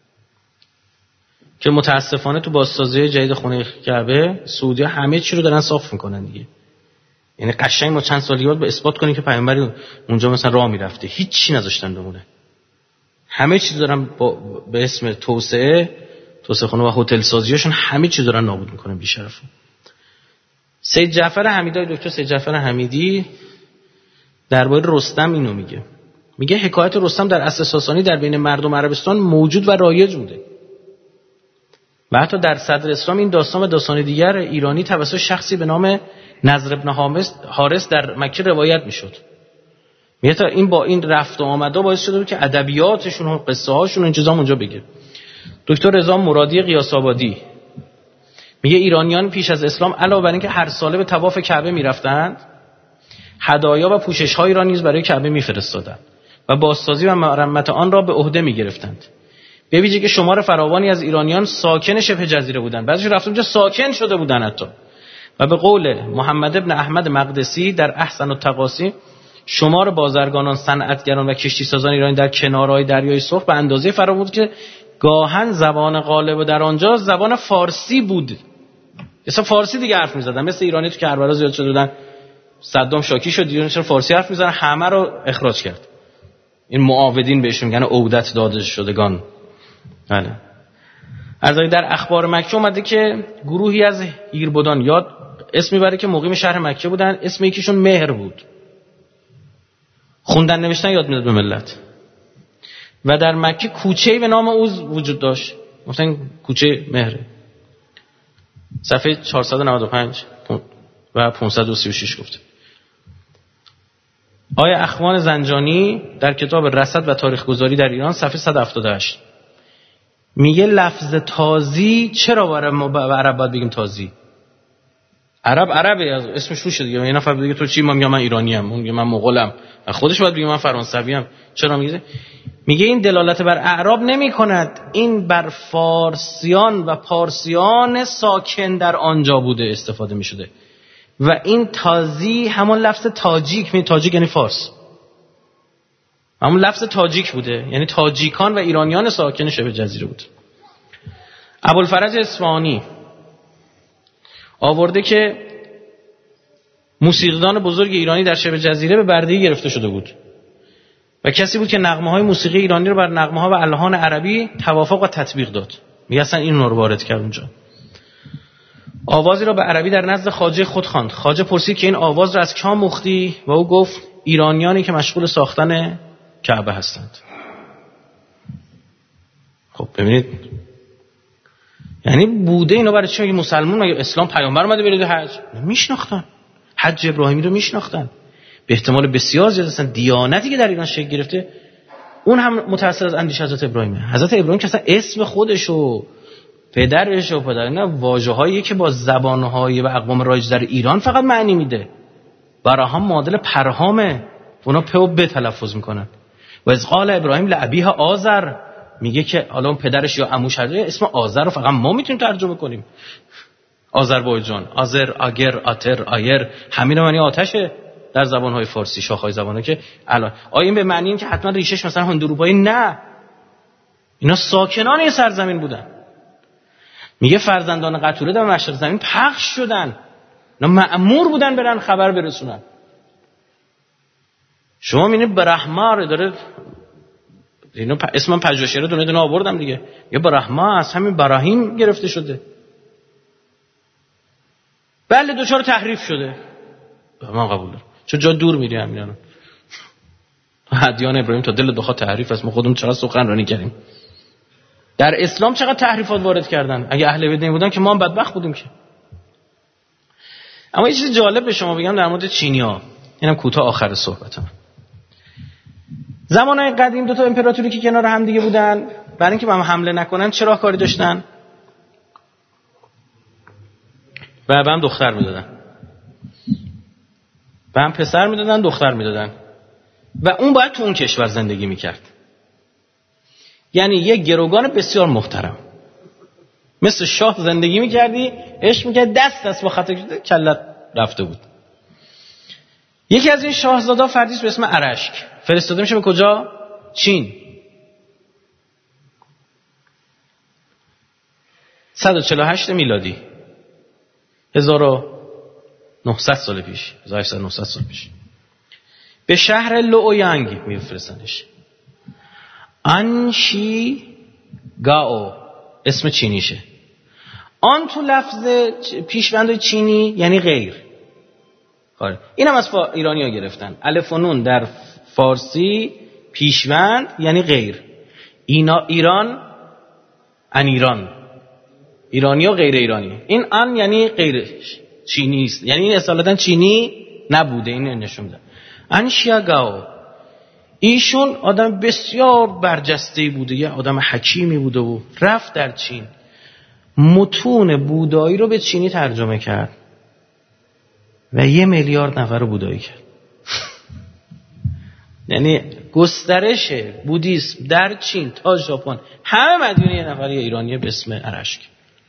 که متاسفانه تو بازسازی جدید خونه کعبه سعودی ها همه چی رو دارن صاف میکنن دیگه. یعنی قشنگ ما چند سالی بعد به اثبات کنیم که پیامبری اونجا مثلا راه میرفته، هیچ چی نذاشتن بمونه. همه چی دارن با به اسم توسعه توسعه خونه و هتل سازیاشون همه چی دارن نابود میکنن بی‌شرفا. سید جعفر حمیدی، دکتر سید جعفر حمیدی درباره رستم اینو میگه. میگه حکایت رستم در عصر ساسانی در بین مردم عربستان موجود و رایج بوده. و حتی در صدر اسلام این داستان و داستان دیگر ایرانی توسط شخصی به نام نضر ابن حارث در مکه روایت میشد. میگه تا این با این رفت و آمدا باعث شده بود که ادبیاتشون و قصه هاشون این چیزا اونجا بگه. دکتر رضا مرادی قیاس آبادی میگه ایرانیان پیش از اسلام علاوه بر اینکه هر ساله به طواف کعبه میرفتند، هدایا و پوشش‌هایی را نیز برای کعبه میفرستادند و بازسازی و مرمت آن را به عهده میگرفتند. به ویژه که شمار فراوانی از ایرانیان ساکن شبه جزیره بودند، بعضیشون رفتن اونجا ساکن شده بودند حتی. و به قول محمد ابن احمد مقدسی در احسن التقاسی، شمار بازرگانان، صنعتگران و کشتی سازان ایرانی در کنارهای دریای سرخ به اندازه فراوان بود که گاهن زبان غالب در آنجا زبان فارسی بود. اصلا فارسی دیگه حرف می‌زدن، مثل ایرانی تو کربلا زیاد شده بودن، صدام شاکی شد دیگه چرا فارسی حرف می‌زنن، همه رو اخراج کرد. این معاودین بهشون میگن عودت داده شدگان. بله. از در اخبار مکه اومده که گروهی از هیربدان یاد اسم میبره که مقیم شهر مکه بودن، اسم یکیشون مهر بود. خوندن نوشتن یاد میداد به ملت. و در مکه کوچه‌ای به نام او وجود داشت، گفتن کوچه مهر. صفحه چهارصد و نود و پنج و پانصد و سی و شش گفته. آقای اخوان زنجانی در کتاب رصد و تاریخ گذاری در ایران صفحه صد و هفتاد و هشت میگه لفظ تازی چرا برای ما به عرب باید بگیم تازی؟ عرب عربه، اسمش روشه دیگه. یه نفر بگه تو چی؟ ما میگم من ایرانیم، اون میگه من مغولم، خودش باید بگه من فرانسویم. چرا میگه؟ میگه این دلالت بر اعراب نمی کند، این بر فارسیان و پارسیان ساکن در آنجا بوده استفاده می شده. و این تازی همون لفظ تاجیک، می تاجیک یعنی فارس، همون لفظ تاجیک بوده، یعنی تاجیکان و ایرانیان ساکن شبه جزیره بود. ابوالفرج اصفهانی آورده که موسیقیدان بزرگ ایرانی در شبه جزیره به بردگی گرفته شده بود و کسی بود که نغمه‌های موسیقی ایرانی رو بر نغمه‌ها و الحان عربی توافق و تطبیق داد. میگه اصلا این رو وارد کرد اونجا. آوازی را به عربی در نزد خواجه خود خواند. خواجه پرسید که این آواز را از کجا مختی و او گفت ایرانیانی که مشغول ساختن کعبه هستند. خب ببینید، یعنی بوده اینا برای چی؟ مگه مسلمان مگه اسلام پیامبر اومده برید حج؟ میشناختن، حج ابراهیمی رو میشناختن. به احتمال بسیار زیاد اصلا دیانتی که در ایران شکل گرفته اون هم متأثر از اندیشه حضرت ابراهیمه. حضرت ابراهیم که اصلا اسم خودش و پدرش و پدر اینا واژه‌هایی که با زبان‌های و اقوام رایج در ایران فقط معنی میده. برای هم معادل پرهامه، اونا پ و ب تلفظ میکنن. و از قال ابراهیم لابیه آذر، میگه که حالا پدرش یا عموش هست، اسم آذر رو فقط ما میتونیم ترجمه کنیم. آذربایجان، آذر، آگر، آتر، آیر، همین معنی آتشه در زبان‌های فارسی، شاخه‌های زبان‌ها که الان آیا این به معنی این که حتما ریشش مثلا هندوروپایی؟ نه، اینا ساکنان این سرزمین بودن. میگه فرزندان قتوله در مشرق زمین پخش شدن، اینا مأمور بودن برن خبر برسونن. شما میبینید برهما داره اینو پ... اسمم پژوهشگرا دونه دونه آوردم دیگه. یه برهما از همین براهیم گرفته شده. بله دوچار تحریف شده، من قبول دارم، چون جا دور میری همینا. ادیان ابراهیم تا دل دخواه تحریف است، ما خودمون چقدر سخنرانی کردیم. در اسلام چقدر تحریفات وارد کردن. اگه اهل بیت نبودن که ما هم بدبخت بودیم که. اما یه چیز جالب به شما بگم در مورد چینی‌ها، اینم کوتاه آخر صحبتم. زمانهای قدیم دو تا امپراتوری که کنار هم دیگه بودن، برای اینکه به هم حمله نکنن چه راهکاری داشتن؟ و به هم دختر میدادن، به هم پسر میدادن، دختر میدادن و اون باید تو اون کشور زندگی میکرد. یعنی یک گروگان بسیار محترم مثل شاه زندگی میکردی، عشق میکرد، دست دست با خطا کلت رفته بود. یکی از این شاهزادا فردیست به اسم ارشک فرستاده میشه به کجا؟ چین. صد و چهل و هشت میلادی، هزار و نهصد سال پیش، هزار و هشتصد و نهصد سال پیش، به شهر لویانگ میفرستنش. انشی گاو اسم چینیشه. آن تو لفظ پیشوند چینی یعنی غیر. این هم از ایرانی ها گرفتن. الف و نون در فارسی پیشوند یعنی غیر. اینا ایران، ان ایران، ایرانی و غیر ایرانی. این ان یعنی غیر چینی است، یعنی این اصالتا چینی نبوده. این نشون میده. انشیاگاو ایشون آدم بسیار برجسته‌ای بوده، یه آدم حکیمی بوده و رفت در چین متون بودایی رو به چینی ترجمه کرد و یه میلیارد نفر رو بودایی کرد. یعنی گسترش بودیسم در چین تا ژاپن همه مدیون یه نفر یه ایرانی به اسم ارشک.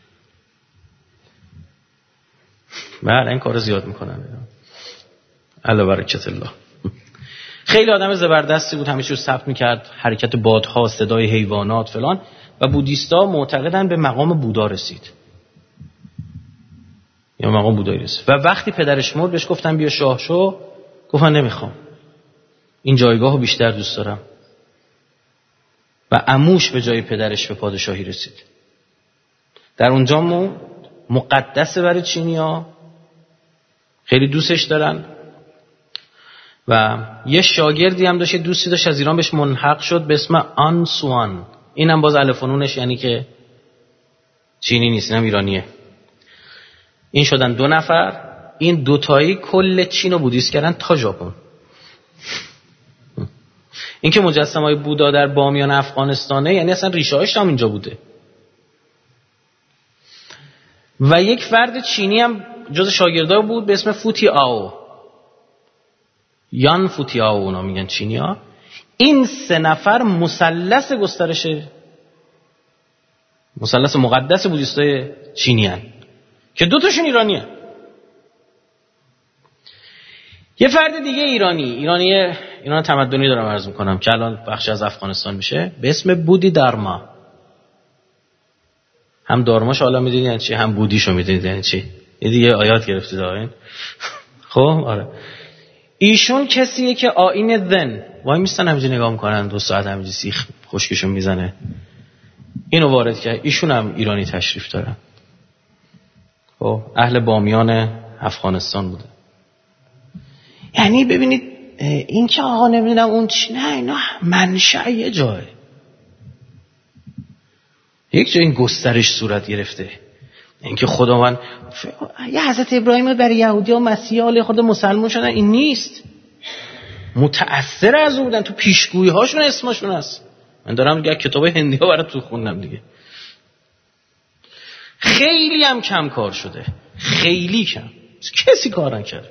بله این کارو زیاد میکنن. الله برکت الله. خیلی آدم زبردستی بود، همیشه رو ثبت میکرد، حرکت بادها، صدای حیوانات فلان، و بودیستا معتقدن به مقام بودا رسید یا مقام بودایی رسید. و وقتی پدرش مرد بهش گفتن بیا شاه شو، گفتن نمیخوام، این جایگاه رو بیشتر دوست دارم. و عموش به جای پدرش به پادشاهی رسید. در اونجا مو مقدسه برای چینی‌ها، خیلی دوستش دارن. و یه شاگردی هم داشت، دوستی داشت از ایران بهش ملحق شد به اسم آن سوان. اینم باز الف و نونش یعنی که چینی نیست، اینم ایرانیه. این شدن دو نفر. این دوتایی کل چین رو بودیست کردن تا ژاپن. این که مجسمه‌های بودا در بامیان افغانستانه، یعنی اصلا ریشه‌هاش هم اینجا بوده. و یک فرد چینی هم جز شاگردها بود به اسم فوتی آو، یان فوتی آو اونا میگن چینی‌ها. این سه نفر مثلث گسترش مثلث مقدس بودیستای چینی هن که دو تاشون ایرانی هن. یه فرد دیگه ایرانی ایرانی ایران تمدنی دارم عرض میکنم که الان بخش از افغانستان میشه، به اسم بودی دارما. هم دارماش حالا میدونید یعنی چی، هم بودیشو میدونید یعنی چی. یه دیگه آیات گرفتید آقایون. خب آره، ایشون کسیه که آیین ذن وای میستن همینجوری نگاه میکنن، دو ساعت همینجوری سیخ خشکشون میزنه. اینو وارد کرد. ایشون هم ایرانی تشریف دارن. خب اهل بامیان افغانستان بوده. یعنی ببینید این که آقا نمیدونم اون چی، نه اینا منشأ یه جای، یک جای این گسترش صورت گرفته. اینکه خداوند یه حضرت ابراهیم برای یهودی ها مسیحا خود مسلمان شدن، این نیست. متأثر از اون بودن، تو پیشگویی هاشون اسمشون هست. من دارم یک کتاب هندی ها برای تو خوندم دیگه. خیلی هم کم کار شده، خیلی کم، کسی کار نکرده.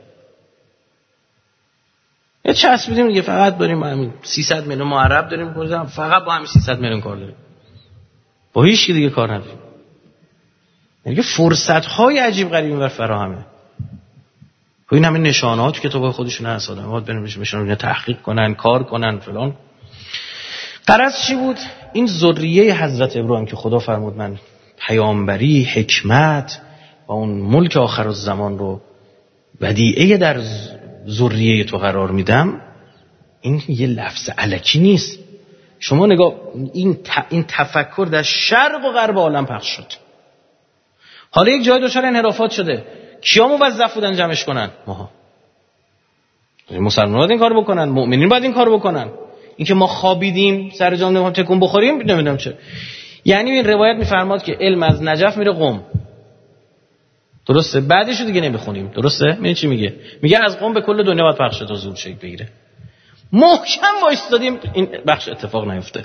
یه چسبیدیم دیگه، فقط داریم همین سیصد میلیون معرب داریم گذارم، فقط با همین سیصد میلیون کار داریم، با هیچ کی دیگه کار نداریم. یعنی فرصت‌های عجیب غریبی بر فراهمه. خب این همین نشانه‌ها تو کتاب‌های خودشون هست، آدم‌ها برن نشون تحقیق کنن، کار کنن فلان. غرض چی بود؟ این ذریه حضرت ابراهیم که خدا فرمود من پیامبری، حکمت و اون ملک آخرالزمان رو ودیعه در ذریه تو قرار میدم، این یه لفظ الکی نیست. شما نگاه، این این تفکر در شرق و غرب عالم پخش شد. حالا یک جای دچار انحرافات شده، کیا موظف بودن جمعش کنن؟ ماها. مسلمان‌ها باید این کارو بکنن، مؤمنین باید این کارو بکنن. اینکه ما خوابیدیم سر جام نمیخوام تکون بخوریم نمیدونم چه. یعنی این روایت میفرماد که علم از نجف میره قم. درسته؟ بعدش دیگه نمیخونیم. درسته؟ میگه چی میگه؟ میگه از قم به کل دنیا باید پخش تا زور شکل بگیره. محکم وایسادیم این بخش اتفاق نیفته.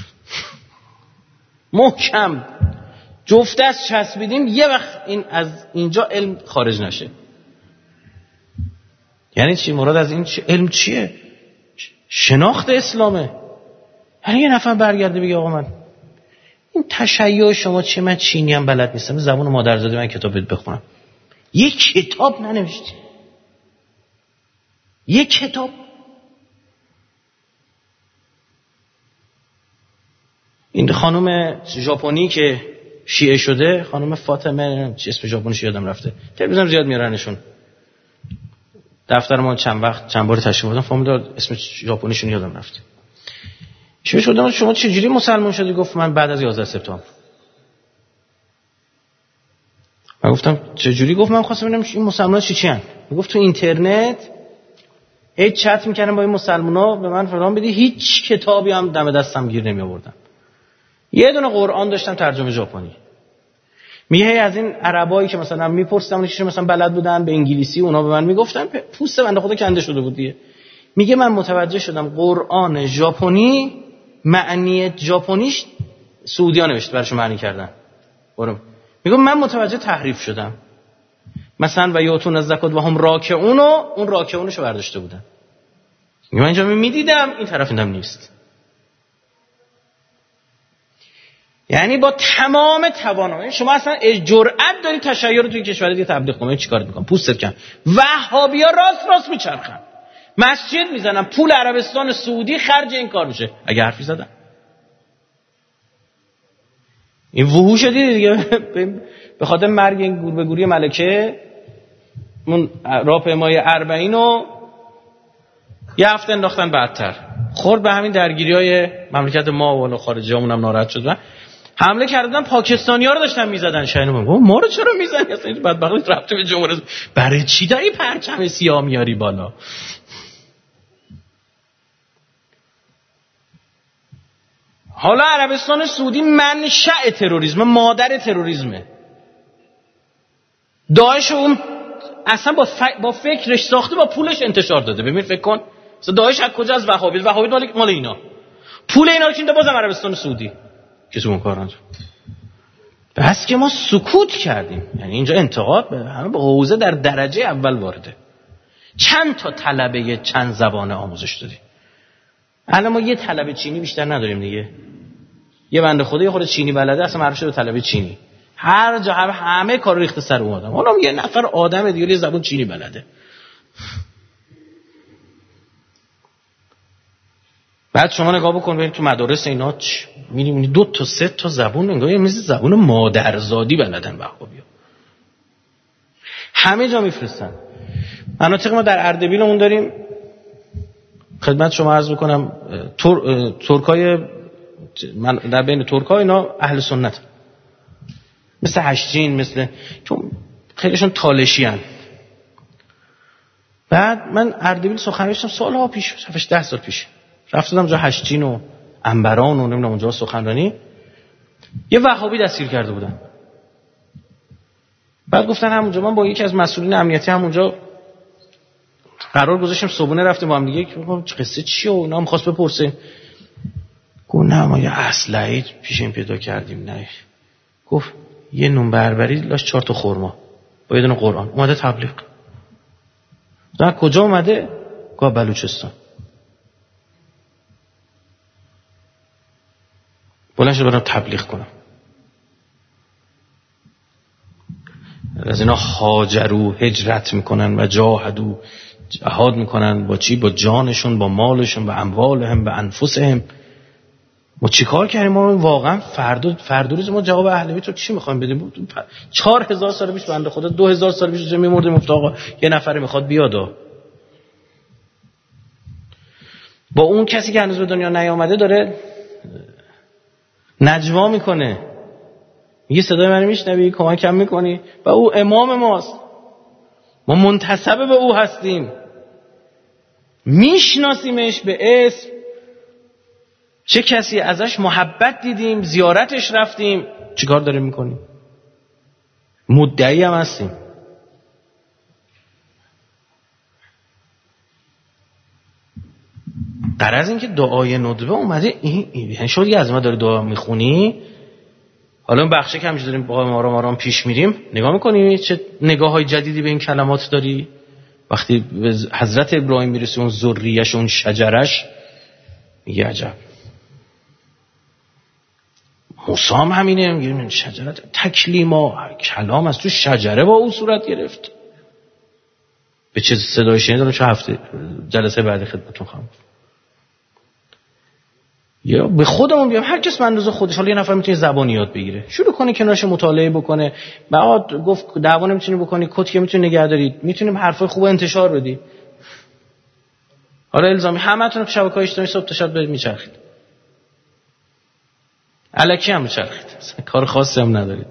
محکم جفت دست چسبیدیم یه وقت این از اینجا علم خارج نشه. یعنی چی؟ مراد از این چی؟ علم چیه؟ شناخت اسلامه. یعنی یه نفر برگرده بگه آقا من این تشیع شما چیه؟ من چینی هم بلد نیستم، زبان مادرزادی من کتاب بخونم. یه کتاب ننوشتی، یه کتاب. این خانم ژاپنی که شیعه شده، خانم فاطمه، چی اسم ژاپنیش یادم رفته، تلویزیون زیاد میارنشون. دفتر ما چند وقت چند بار تشریف بردم، فهمیدم اسم ژاپنیشون یادم رفته. چی شد؟ شما چجوری مسلمان شدی؟ گفت من بعد از یازده سپتامبر. من گفتم چجوری؟ گفت من خواستم ببینم این مسلمان‌ها چی چی ان. گفت تو اینترنت هیچ چت می‌کردم با این مسلمان‌ها، به من فلان بدی، هیچ کتابی هم دم دستم گیر نمی‌آوردم. یه دونه قرآن داشتم ترجمه ژاپنی. میگه از این عربایی که مثلا میپرسیدم اونش مثلا بلد بودن به انگلیسی، اونا به من میگفتن، پوست بنده خدا کنده شده بود دیگه. میگه من متوجه شدم قرآن ژاپنی معنی ژاپنیش سعودی‌ها نوشته براشون معنی کردن. برام میگم من متوجه تحریف شدم. مثلا و یاتون از زکات و هم راکعون و اون راکعونشو برداشته بودن. من اینجا میدیدم این طرف ایندم نیست. یعنی با تمام توانایی شما اصلا جرأت داری تشیع رو توی کشور دیگه تبلیغ کنی، چیکارت میکنن؟ پوستت کن. وهابی‌ها راست راست میچرخن، مسجد میزنن، پول عربستان سعودی خرج این کار میشه. اگه حرفی زدن این وحوش دیدی دیگه به خاطر مرگ این گور به گوری ملکه اون راهپیمای اربعین رو یه هفته انداختن بعدتر، خورد به همین درگیری‌های مملکت ما و خارجی‌هامون هم ناراحت شدن، حمله کردن، پاکستانی‌ها رو داشتن میزدن. شاینو میگم ما رو چرا میزنی؟ اصلا این بدبخت رفته به جمهوری، برای چی داری پرچم سیاه میاری بالا؟ حالا عربستان سعودی منشأ تروریسم، مادر تروریسمه. داعش اون اصلا با, ف... با فکرش ساخته، با پولش انتشار داده. ببین فکر کن مثلا داعش از کجا؟ از وهابی. وهابی مال مال اینا، پول اینا رو چینده بازم عربستان سعودی کسی اون کار انجام. بس که ما سکوت کردیم. یعنی اینجا انتقاد به همه به حوزه در درجه اول وارده. چند تا طلبه چند زبانه آموزش دادیم. الان ما یه طلبه چینی بیشتر نداریم دیگه. یه بنده خدا یه خورده چینی بلده، اصلا معروف شده طلبه چینی. هر جا هم همه کار ریخته سر اون آدم. حالا یه نفر آدم دیگه یه زبان چینی بلده. بعد شما نگاه بکن ببین تو مدارس اینا می‌بینی دو تا سه تا زبون انگار مثل زبون مادرزادی بلدن وهابی‌ها. همه جا میفرستن. مناطق ما در اردبیلمون داریم، خدمت شما عرض بکنم، تر... ترکای من در بین ترکا اینا اهل سنت، مثل هشتین، مثل چون خیلیشون تالشی هن. بعد من اردبیل سخنرانی داشتم سالها پیش، هفتش ده سال پیش، رفتم جا هشتین و انبران و نمیدونم اونجا سخنرانی، یه وهابی دستگیر کرده بودن. بعد گفتن همونجا من با یکی از مسئولین امنیتی همونجا قرار گذاشتیم صبحونه رفتیم با هم دیگه، چه قصه چیه و اینا می‌خواست بپرسه. گفت نه ما یه اسلحه پیش این پیدا کردیم. نه گفت یه نون بربری لاش چهار تا خرما با یه دونه قرآن اومده تبلیغ. نه کجا اومده؟ گفت بلوچستان. بلند شد برام تبلیغ کنم. از اینا هاجرو، هجرت میکنن و جاهدو، جهاد میکنن با چی؟ با جانشون، با مالشون، با اموالهم، با انفسهم. ما چی کار کردیم؟ ما واقعا فردا فردا روز ما جواب اهل بیت رو چی میخوایم بدیم؟ چهار هزار سال پیش بنده خدا دو هزار سال پیش میمردیم گفت آقا یه نفر میخواد بیاد. با اون کسی که هنوز به دنیا نیامده داره نجوا میکنه، میگه صدای من میشنوی؟ کمکم میکنی؟ و او امام ماست، ما منتسب به او هستیم، میشناسیمش به اسم، چه کسی ازش محبت دیدیم، زیارتش رفتیم، چیکار داریم میکنیم؟ مدعی هم هستیم. غرض این که دعای ندبه اومده این یعنی شما دیگه از ما داری دعا میخونی، حالا این بخشه که همیشه داریم با آرام آرام پیش میریم، نگاه میکنی چه نگاه های جدیدی به این کلمات داری. وقتی به حضرت ابراهیم میرسی اون ذریه‌اش، اون شجرش، میگه عجب. موسی هم همینه، میگه شجره تکلیما، کلام از تو شجره با اون صورت گرفت. به چه صدای شنیدم چه هفته جلسه بعد خدمتتون خواهم. یا به خودمون بیام، هر کس به اندازه خودش. حالا یه نفر میتونه زبانی یاد بگیره، شروع کنه کنارش مطالعه بکنه. بعد گفت دعوا نمیتونی بکنی، کد که میتونی نگه داری، میتونیم حرفای خوب انتشار بدی. حالا الزامی همتون تو شبکه‌های اجتماعی صبح تا شب میچرخید، الکی هم میچرخید، کار خاصی هم ندارید.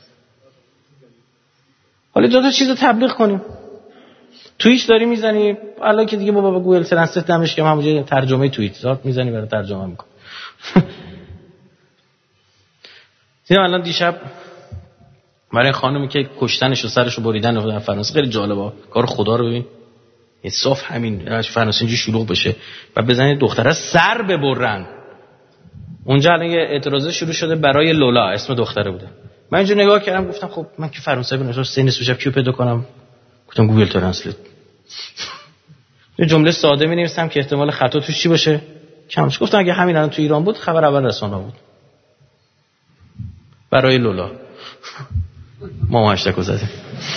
حالا دو تا چیزو تبلیغ کنیم. توییت داری میزنی، حالا که دیگه بابا گوگل ترنسلیت دمش که همونجا ترجمه توییت زارت میزنی برای ترجمه میکنه. دیدم الان دیشب برای خانمی که کشتنش و سرشو بریدن و فرانسه خیلی جالبه. کار خدا رو ببین، صاف همین فرانسه اینجوری شلوغ بشه و بزنید دختره سر ببرن. اونجا الان یه اعتراضه شروع شده برای لولا، اسم دختره بوده. من اینجا نگاه کردم گفتم خب من که فرانسوی بنویسم سه نصف شب کیو پیدا کنم؟ گفتم گوگل ترنسلیت. یه جمله ساده می‌نویسم که احتمال خطا توش چی باشه؟ کمش. گفتم اگه همین الان تو ایران بود خبر اول رسانه بود. برای لولا ما هشتگ زدیم.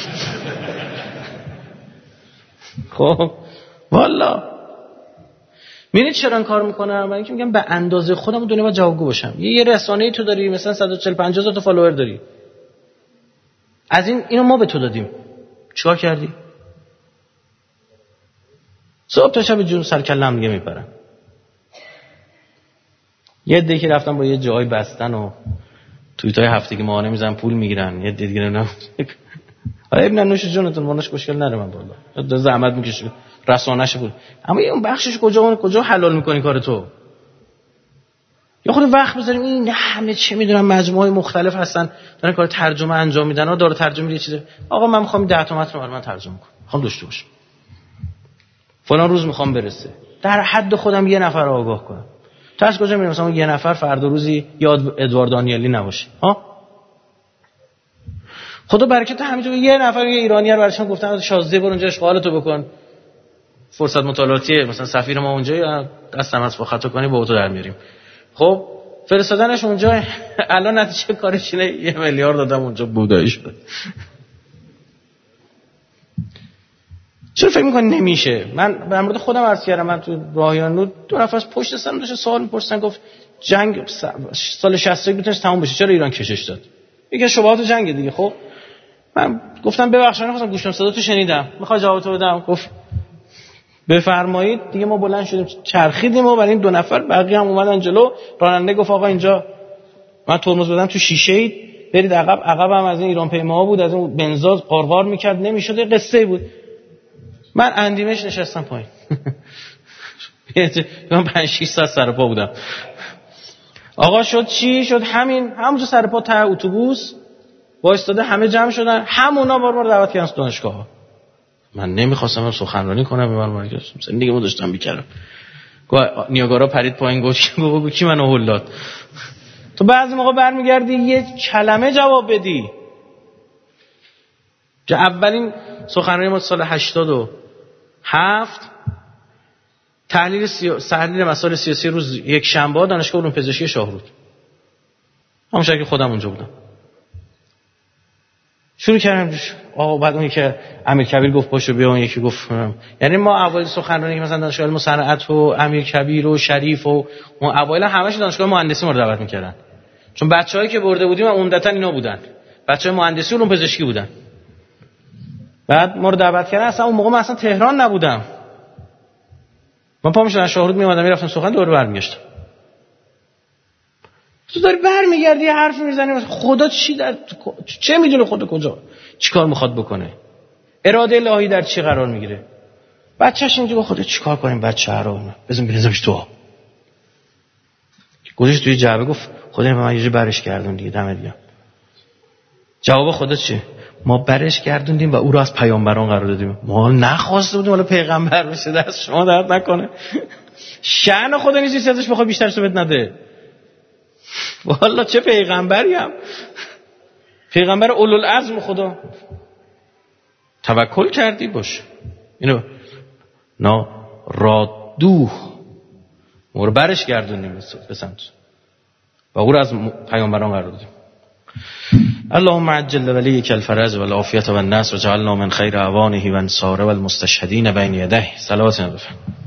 خب والا می‌بینید چرا این کار میکنم؟ من اینکه میگم به اندازه خودم دنیا باید جوابگو باشم. یه, یه رسانه‌ای تو داری مثلا صد و چهل پنجاه هزار تا فالوور داری، از این اینو ما به تو دادیم، چیکار کردی؟ صبح تا شب جون سر کلم دیگه میپرن. یه عده که رفتن با یه جای بستن و توییتای هفتگی ماهانه میزنن پول میگیرن، یه عده دیگه نه. آره ابن نوش جونتون مونش خوشگل نره من بالا. زحمت میکشی رسانه‌ش بود. اما اون بخشش کجا کجا حلال میکنی کار تو؟ یا خود وقت بذاریم این همه چه میدونم مجموعه مختلف هستن دارن کار ترجمه انجام میدن ها، داره ترجمه میده چیزه. آقا من میخوام ده تا متن رو من ترجمه کنم، میخوام داشته باشم، فلان روز میخوام برسه، در حد خودم یه نفر رو آگاه کنم. تا از کجا میرم مثلا یه نفر فردا روزی یاد ادوارد دانیالی نباشه ها؟ خدا برکت همینجوری یه نفر یه ایرانی رو براشون گفتن شازده برو اونجا اشغالتو بکن، فرصت مطالعاتی مثلا سفیر ما اونجا دستم از با خطا کنی با تو در میاریم. خب فرستادنش اونجا الان نتیجه کارش اینه یه میلیارد دادم اونجا بودایی شد. چرا فکر می‌کنی نمیشه؟ من به مورد خودم عرض کردم، من تو راهیانو دو نفر از پشت سرم داشت سوال می‌پرسن، گفت جنگ سال شصت میتونه تموم بشه، چرا ایران کشش داد؟ یکی شبهات جنگ دیگه. خب من گفتم ببخشید نخواستم گوشم صدا تو شنیدم، میخوای جوابتو بدم؟ گفت بفرمایید. دیگه ما بلند شدیم چرخیدیم و برای این دو نفر بقیه هم اومدن جلو. راننده گفت آقا اینجا من ترمز بدم تو شیشه اید برید عقب. عقب هم از این ایران پیماها بود، از اون بنزاز قارقار میکرد نمیشد، یه قصه بود. من اندیمش نشستم پایین. من پنج شش ساعت سر پا بودم. آقا شد چی شد؟ همین همونجا سر پا ته اتوبوس وایستاده همه جمع شدن، همونا بار بار دعوت کردن دانشگاه‌ها. من نمیخواستم سخنرانی کنم به من مرکز مثلا دیگه، من داشتم بیکردم. گفت نیاگارا پرید پایین گفت گفت کی منو هول داد؟ تو بعضی موقع برمیگردی یه کلمه جواب بدی. که اولین سخنرانی ما سال هشتاد و هفت تحلیل سیا... تحلیل مسائل سیاسی روز یک شنبه دانشگاه علوم پزشکی شاهرود، همون شکلی خودم اونجا بودم. شروع کردم آقا بعد اونی که امیر کبیر گفت پاشو بیا، اون یکی گفت، یعنی ما اوایل سخنرانی که مثلا دانشگاه علم صنعت و امیر کبیر و شریف و اون اوایل همش دانشگاه مهندسی ما رو دعوت می‌کردن، چون بچه‌هایی که برده بودیم عمدتاً اینا بودن، بچه‌های مهندسی و علوم پزشکی بودن. بعد ما رو دعوت کردن. اصلا اون موقع من اصلا تهران نبودم، من پا می‌شدم شاهرود میومدم میرفتم سخن دوباره برمیگشتم. تو داری برمیگردی حرف میزنی خدا چی در چه میدونه خدا کجا چیکار میخواد بکنه، اراده الهی در چی قرار میگیره. بچه‌ش اینجا خدا چیکار کنیم بچه رو بزن بریزمش تو آب. گذاشت توی جعبه گفت خدا من یه جوری برش گردون دیگه دم دیگه. جواب خدا چیه؟ ما برش گردوندیم و او رو از پیامبران قرار دادیم. ما نخواسته بودیم حالا پیغمبر بشه، دست شما درد نکنه. شأن خدا نیست ازش بخواد بیشتر ثبت نده. والله چه پیغمبری هم، پیغمبر اولوالعزم خدا. توکل کردی باش اینو نا رادوه مور برش گردونیم به سمت و او رو از پیامبران قرار دادیم. اللهم عجل ولیک الفرج والعافیة والنصر وجعلنا من خیر اعوانه و انصاره والمستشهدین بین یدیه. صلوات نبی.